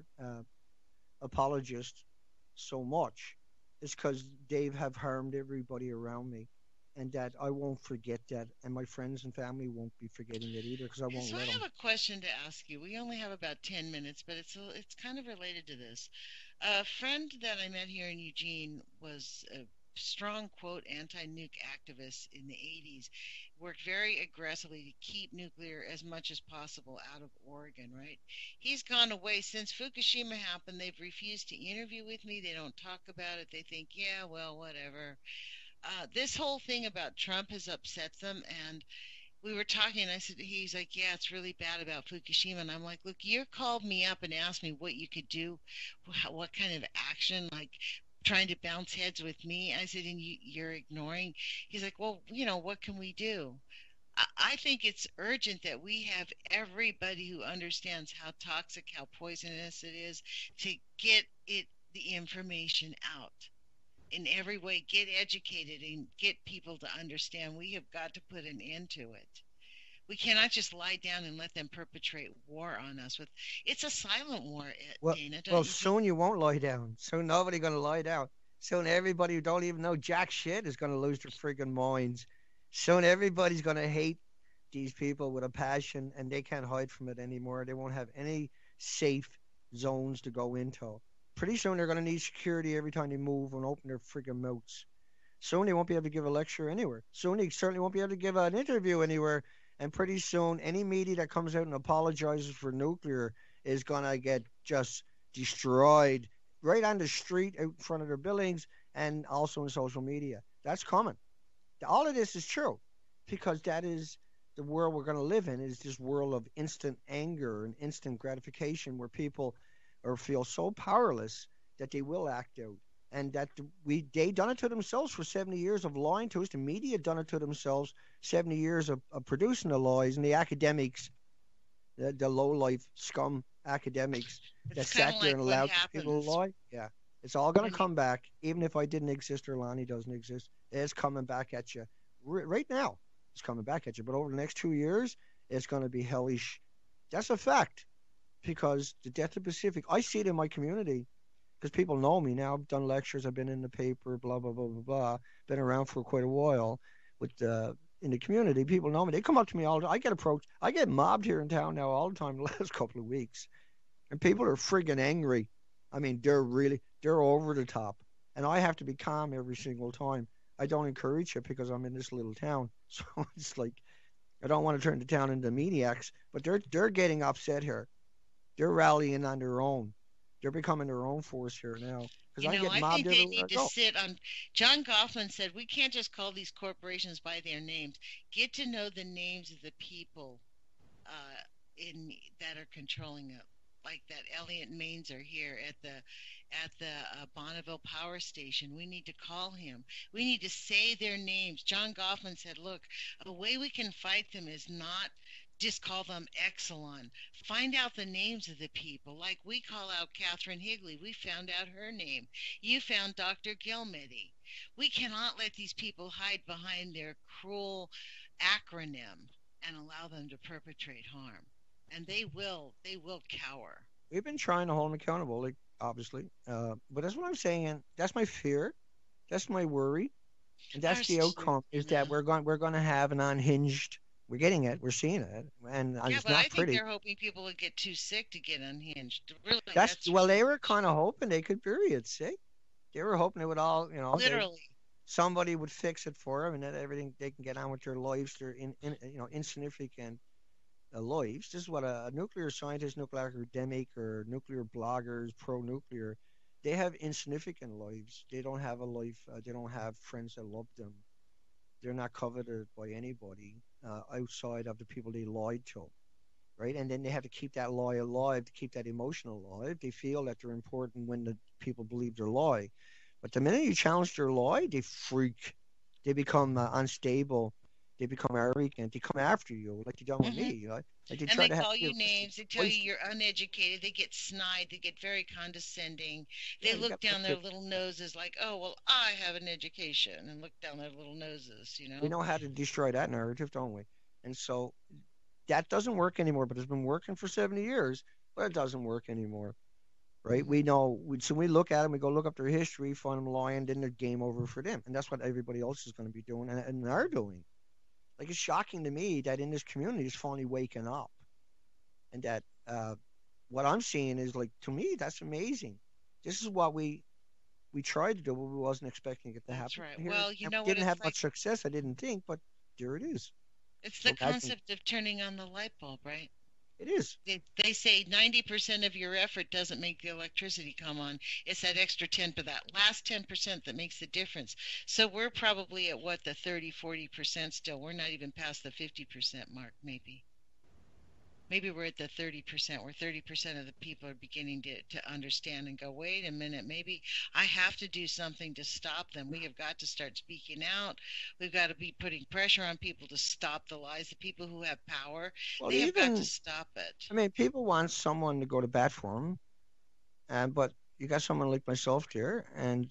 S3: apologists so much. Is because they have harmed everybody around me, and that I won't forget that, and my friends and family won't be forgetting it either, because I won't
S2: so I
S3: let
S2: have
S3: them.
S2: a question to ask you. We only have about 10 minutes, but it's kind of related to this. A friend that I met here in Eugene was a strong, quote, anti-nuke activist in the 80s, worked very aggressively to keep nuclear as much as possible out of Oregon, right? He's gone away since Fukushima happened. They've refused to interview with me. They don't talk about it. They think, yeah, well, whatever. This whole thing about Trump has upset them, and we were talking, and I said, he's like, yeah, it's really bad about Fukushima. And I'm like, look, you called me up and asked me what you could do, what kind of action, like trying to bounce heads with me. I said, and you're ignoring. He's like, well, what can we do? I think it's urgent that we have everybody who understands how toxic, how poisonous it is, to get the information out in every way, get educated and get people to understand. We have got to put an end to it. We cannot just lie down and let them perpetrate war on us. It's a silent war,
S3: Well,
S2: Dana, don't
S3: well,
S2: you think?
S3: soon you won't lie down. Soon nobody gonna lie down. Soon everybody who don't even know jack shit is gonna lose their friggin' minds. Soon everybody's gonna hate these people with a passion, and they can't hide from it anymore. They won't have any safe zones to go into. Pretty soon they're gonna need security every time they move and open their friggin' mouths. Soon they won't be able to give a lecture anywhere. Soon they certainly won't be able to give an interview anywhere. And pretty soon, any media that comes out and apologizes for nuclear is going to get just destroyed right on the street out in front of their buildings and also in social media. That's coming. All of this is true because that is the world we're going to live in, is this world of instant anger and instant gratification where people or feel so powerless that they will act out. And that they done it to themselves for 70 years of lying to us. The media done it to themselves 70 years of producing the lies, and the academics, the low life scum academics that sat there and allowed people to lie. Yeah. It's all going to come back, even if I didn't exist or Lonnie doesn't exist. It's coming back at you right now. It's coming back at you. But over the next 2 years, it's going to be hellish. That's a fact. Because the death of the Pacific, I see it in my community. Because people know me now. I've done lectures. I've been in the paper, blah, blah, blah, blah, blah. Been around for quite a while with in the community. People know me. They come up to me all the time. I get approached. I get mobbed here in town now all the time the last couple of weeks. And people are friggin' angry. I mean, they're over the top. And I have to be calm every single time. I don't encourage it because I'm in this little town. So it's like, I don't want to turn the town into maniacs. But they're getting upset here. They're rallying on their own. They're becoming their own force here now.
S2: I think they need to sit on. John Goffman said, we can't just call these corporations by their names. Get to know the names of the people that are controlling it. Like that Elliot Mainzer here at the Bonneville Power Station. We need to call him. We need to say their names. John Goffman said, look, a way we can fight them is not just call them Exelon. Find out the names of the people. Like we call out Catherine Higley. We found out her name. You found Dr. Gilmedy. We cannot let these people hide behind their cruel acronym and allow them to perpetrate harm. And they will cower.
S3: We've been trying to hold them accountable, like, obviously. But that's what I'm saying. That's my fear. That's my worry. And that's the outcome, is that we're going to have an unhinged. We're getting it. We're seeing it, and it's not
S2: I
S3: pretty.
S2: think they're hoping people would get too sick to get unhinged. Really,
S3: they were kind of hoping they could bury it. See, they were hoping it would all,
S2: literally,
S3: somebody would fix it for them, and then everything they can get on with their lives. Their insignificant lives. This is what a nuclear scientist, nuclear academic, or nuclear bloggers, pro-nuclear. They have insignificant lives. They don't have a life. They don't have friends that love them. They're not coveted by anybody outside of the people they lied to, right? And then they have to keep that lie alive, to keep that emotion alive. They feel that they're important when the people believe their lie. But the minute you challenge their lie, they freak. They become unstable. They become arrogant. They come after you, like they done with me. Like
S2: they call you names. They tell you you're uneducated. They get snide. They get very condescending. They look down their little noses like, oh, well, I have an education, and look down their little noses, We
S3: know how to destroy that narrative, don't we? And so that doesn't work anymore, but it's been working for 70 years, but it doesn't work anymore, right? We know. So we look at them, we go look up their history, find them lying, then they're game over for them. And that's what everybody else is going to be doing and are doing. Like, it's shocking to me that in this community is finally waking up, and that what I'm seeing is, like, to me, that's amazing. This is what we tried to do, but we wasn't expecting it to happen.
S2: That's right.
S3: Here,
S2: well,
S3: didn't have much success, I didn't think, but there it is.
S2: It's the concept of turning on the light bulb, right?
S3: It is.
S2: They say 90% of your effort doesn't make the electricity come on. It's that extra 10%, but that last 10% that makes the difference. So we're probably at the 30-40% still. We're not even past the 50% mark, maybe. Maybe we're at the 30%, where 30% of the people are beginning to understand and go, wait a minute, maybe I have to do something to stop them. We have got to start speaking out. We've got to be putting pressure on people to stop the lies. The people who have power, they have got to stop it.
S3: I mean, people want someone to go to bat for them, but you got someone like myself here, and,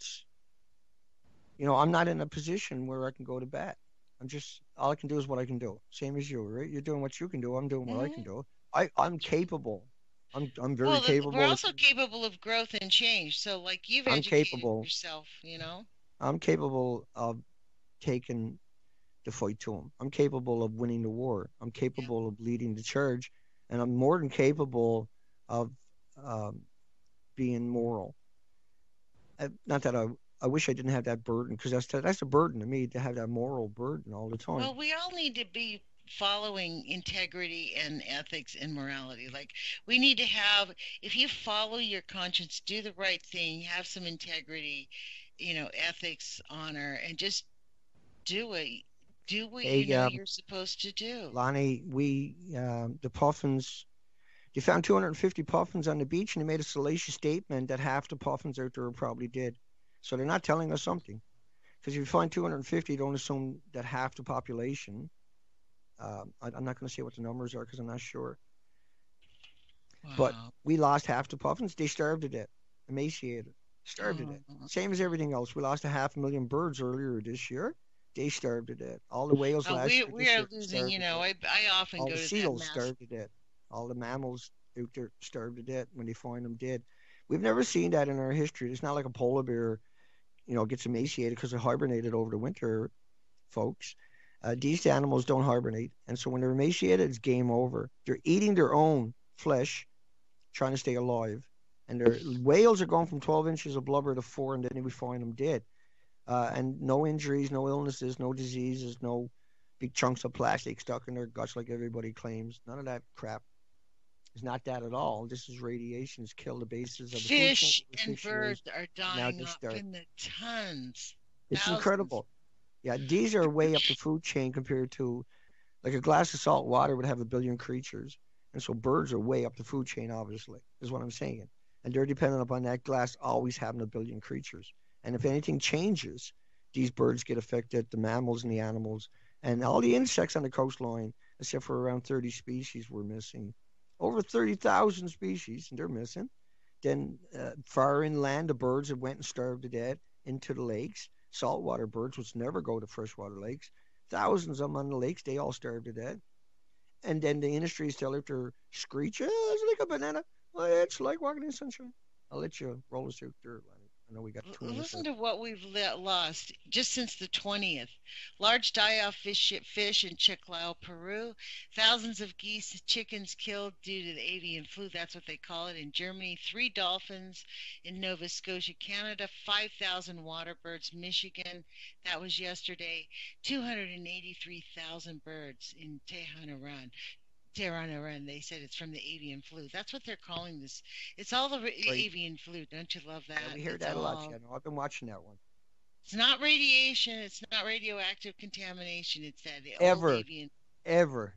S3: I'm not in a position where I can go to bat. All I can do is what I can do. Same as you, right? You're doing what you can do. I'm doing what I can do. I'm capable. I'm very capable.
S2: We're also capable of growth and change. So, like, you've educated yourself,
S3: I'm capable of taking the fight to them. I'm capable of winning the war. I'm capable of leading the charge, and I'm more than capable of being moral. Not that I wish I didn't have that burden, because that's a burden to me, to have that moral burden all the time.
S2: Well, we all need to be following integrity and ethics and morality. Like, we need to have, if you follow your conscience, do the right thing, have some integrity, ethics, honor, and just do what
S3: Hey,
S2: you're supposed to do.
S3: Lonnie, the puffins, they found 250 puffins on the beach, and they made a salacious statement that half the puffins out there are probably dead. So they're not telling us something. Because if you find 250, don't assume that half the population. I'm not going to say what the numbers are because I'm not sure.
S2: Wow.
S3: But we lost half the puffins. They starved to death, emaciated, starved to death. Same as everything else. We lost 500,000 birds earlier this year. They starved to death. All the whales last year.
S2: We are losing. I often
S3: all
S2: go
S3: the
S2: to
S3: seals
S2: that
S3: starved to death. All the mammals out there starved to death when they find them dead. We've never seen that in our history. It's not like a polar bear, gets emaciated because it hibernated over the winter, folks. These animals don't hibernate, and so when they're emaciated, it's game over. They're eating their own flesh, trying to stay alive, and their whales are going from 12 inches of blubber to 4, and then we find them dead. And no injuries, no illnesses, no diseases, no big chunks of plastic stuck in their guts like everybody claims. None of that crap. It's not that at all. This is radiation. It's killed the bases of the
S2: fish and birds are dying off in the tons.
S3: It's
S2: thousands.
S3: Incredible. Yeah, these are way up the food chain compared to, like, a glass of salt water would have 1 billion creatures. And so birds are way up the food chain, obviously, is what I'm saying. And they're dependent upon that glass always having 1 billion creatures. And if anything changes, these birds get affected, the mammals and the animals, and all the insects on the coastline, except for around 30 species we're missing. Over 30,000 species, and they're missing. Then far inland, the birds that went and starved to death into the lakes. Saltwater birds, which never go to freshwater lakes. Thousands of them on the lakes, they all starved to death. And then the industry is telling their screech, it's like a banana. It's like walking in sunshine. I'll let you roll us out there, Lenny. I know we got 2 minutes.
S2: Listen to what we've lost just since the 20th. Large die-off fish in Chiclao, Peru. Thousands of geese, chickens killed due to the avian flu. That's what they call it in Germany. 3 dolphins in Nova Scotia, Canada. 5,000 water birds, Michigan. That was yesterday. 283,000 birds in Tehran. They said it's from the avian flu. That's what they're calling this. It's all the avian flu. Don't you love that?
S3: Yeah, we hear that a lot. Yeah, no, I've been watching that one.
S2: It's not radiation. It's not radioactive contamination. It's that avian.
S3: Ever.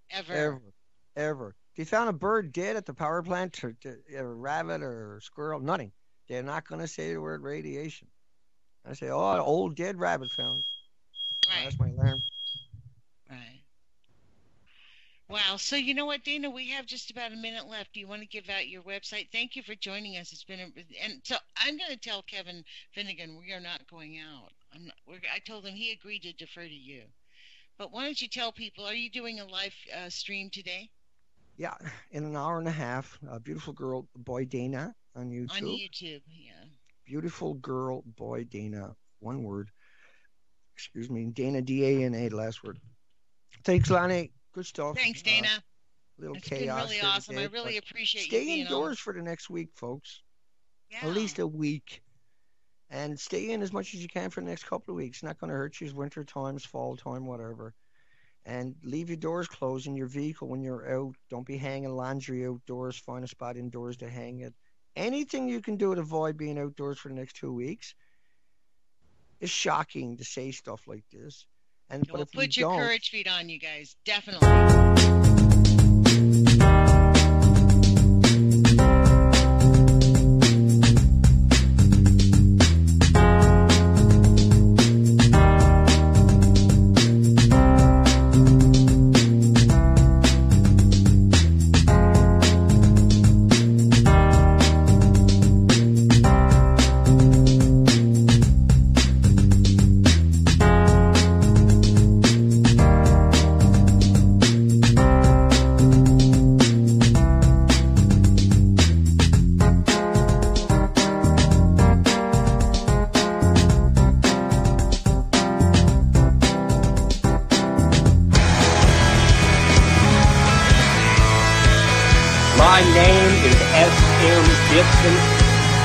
S3: They found a bird dead at the power plant, or a rabbit or a squirrel. Nothing. They're not going to say the word radiation. I say, an old dead rabbit found.
S2: Right.
S3: That's my alarm.
S2: Right. Wow. So you know what, Dana? We have just about a minute left. Do you want to give out your website? Thank you for joining us. It's been and so I'm going to tell Kevin Finnegan we are not going out. I told him he agreed to defer to you. But why don't you tell people? Are you doing a live stream today?
S3: Yeah, in an hour and a half. Beautiful girl, boy Dana on YouTube.
S2: On YouTube, yeah.
S3: Beautiful girl, boy Dana. One word. Excuse me, Dana, D-A-N-A, the last word. Thanks, Lonnie. Good stuff.
S2: Thanks, Dana.
S3: Little
S2: it's
S3: chaos.
S2: Been really awesome. I really appreciate you
S3: being indoors for the next week, folks.
S2: Yeah.
S3: At least a week. And stay in as much as you can for the next couple of weeks. It's not going to hurt you. It's winter times, fall time, whatever. And leave your doors closed in your vehicle when you're out. Don't be hanging laundry outdoors. Find a spot indoors to hang it. Anything you can do to avoid being outdoors for the next 2 weeks. It's shocking to say stuff like this. And
S2: we'll put your courage feet on, you guys. Definitely.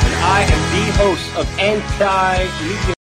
S4: and I am the host of Anti-Media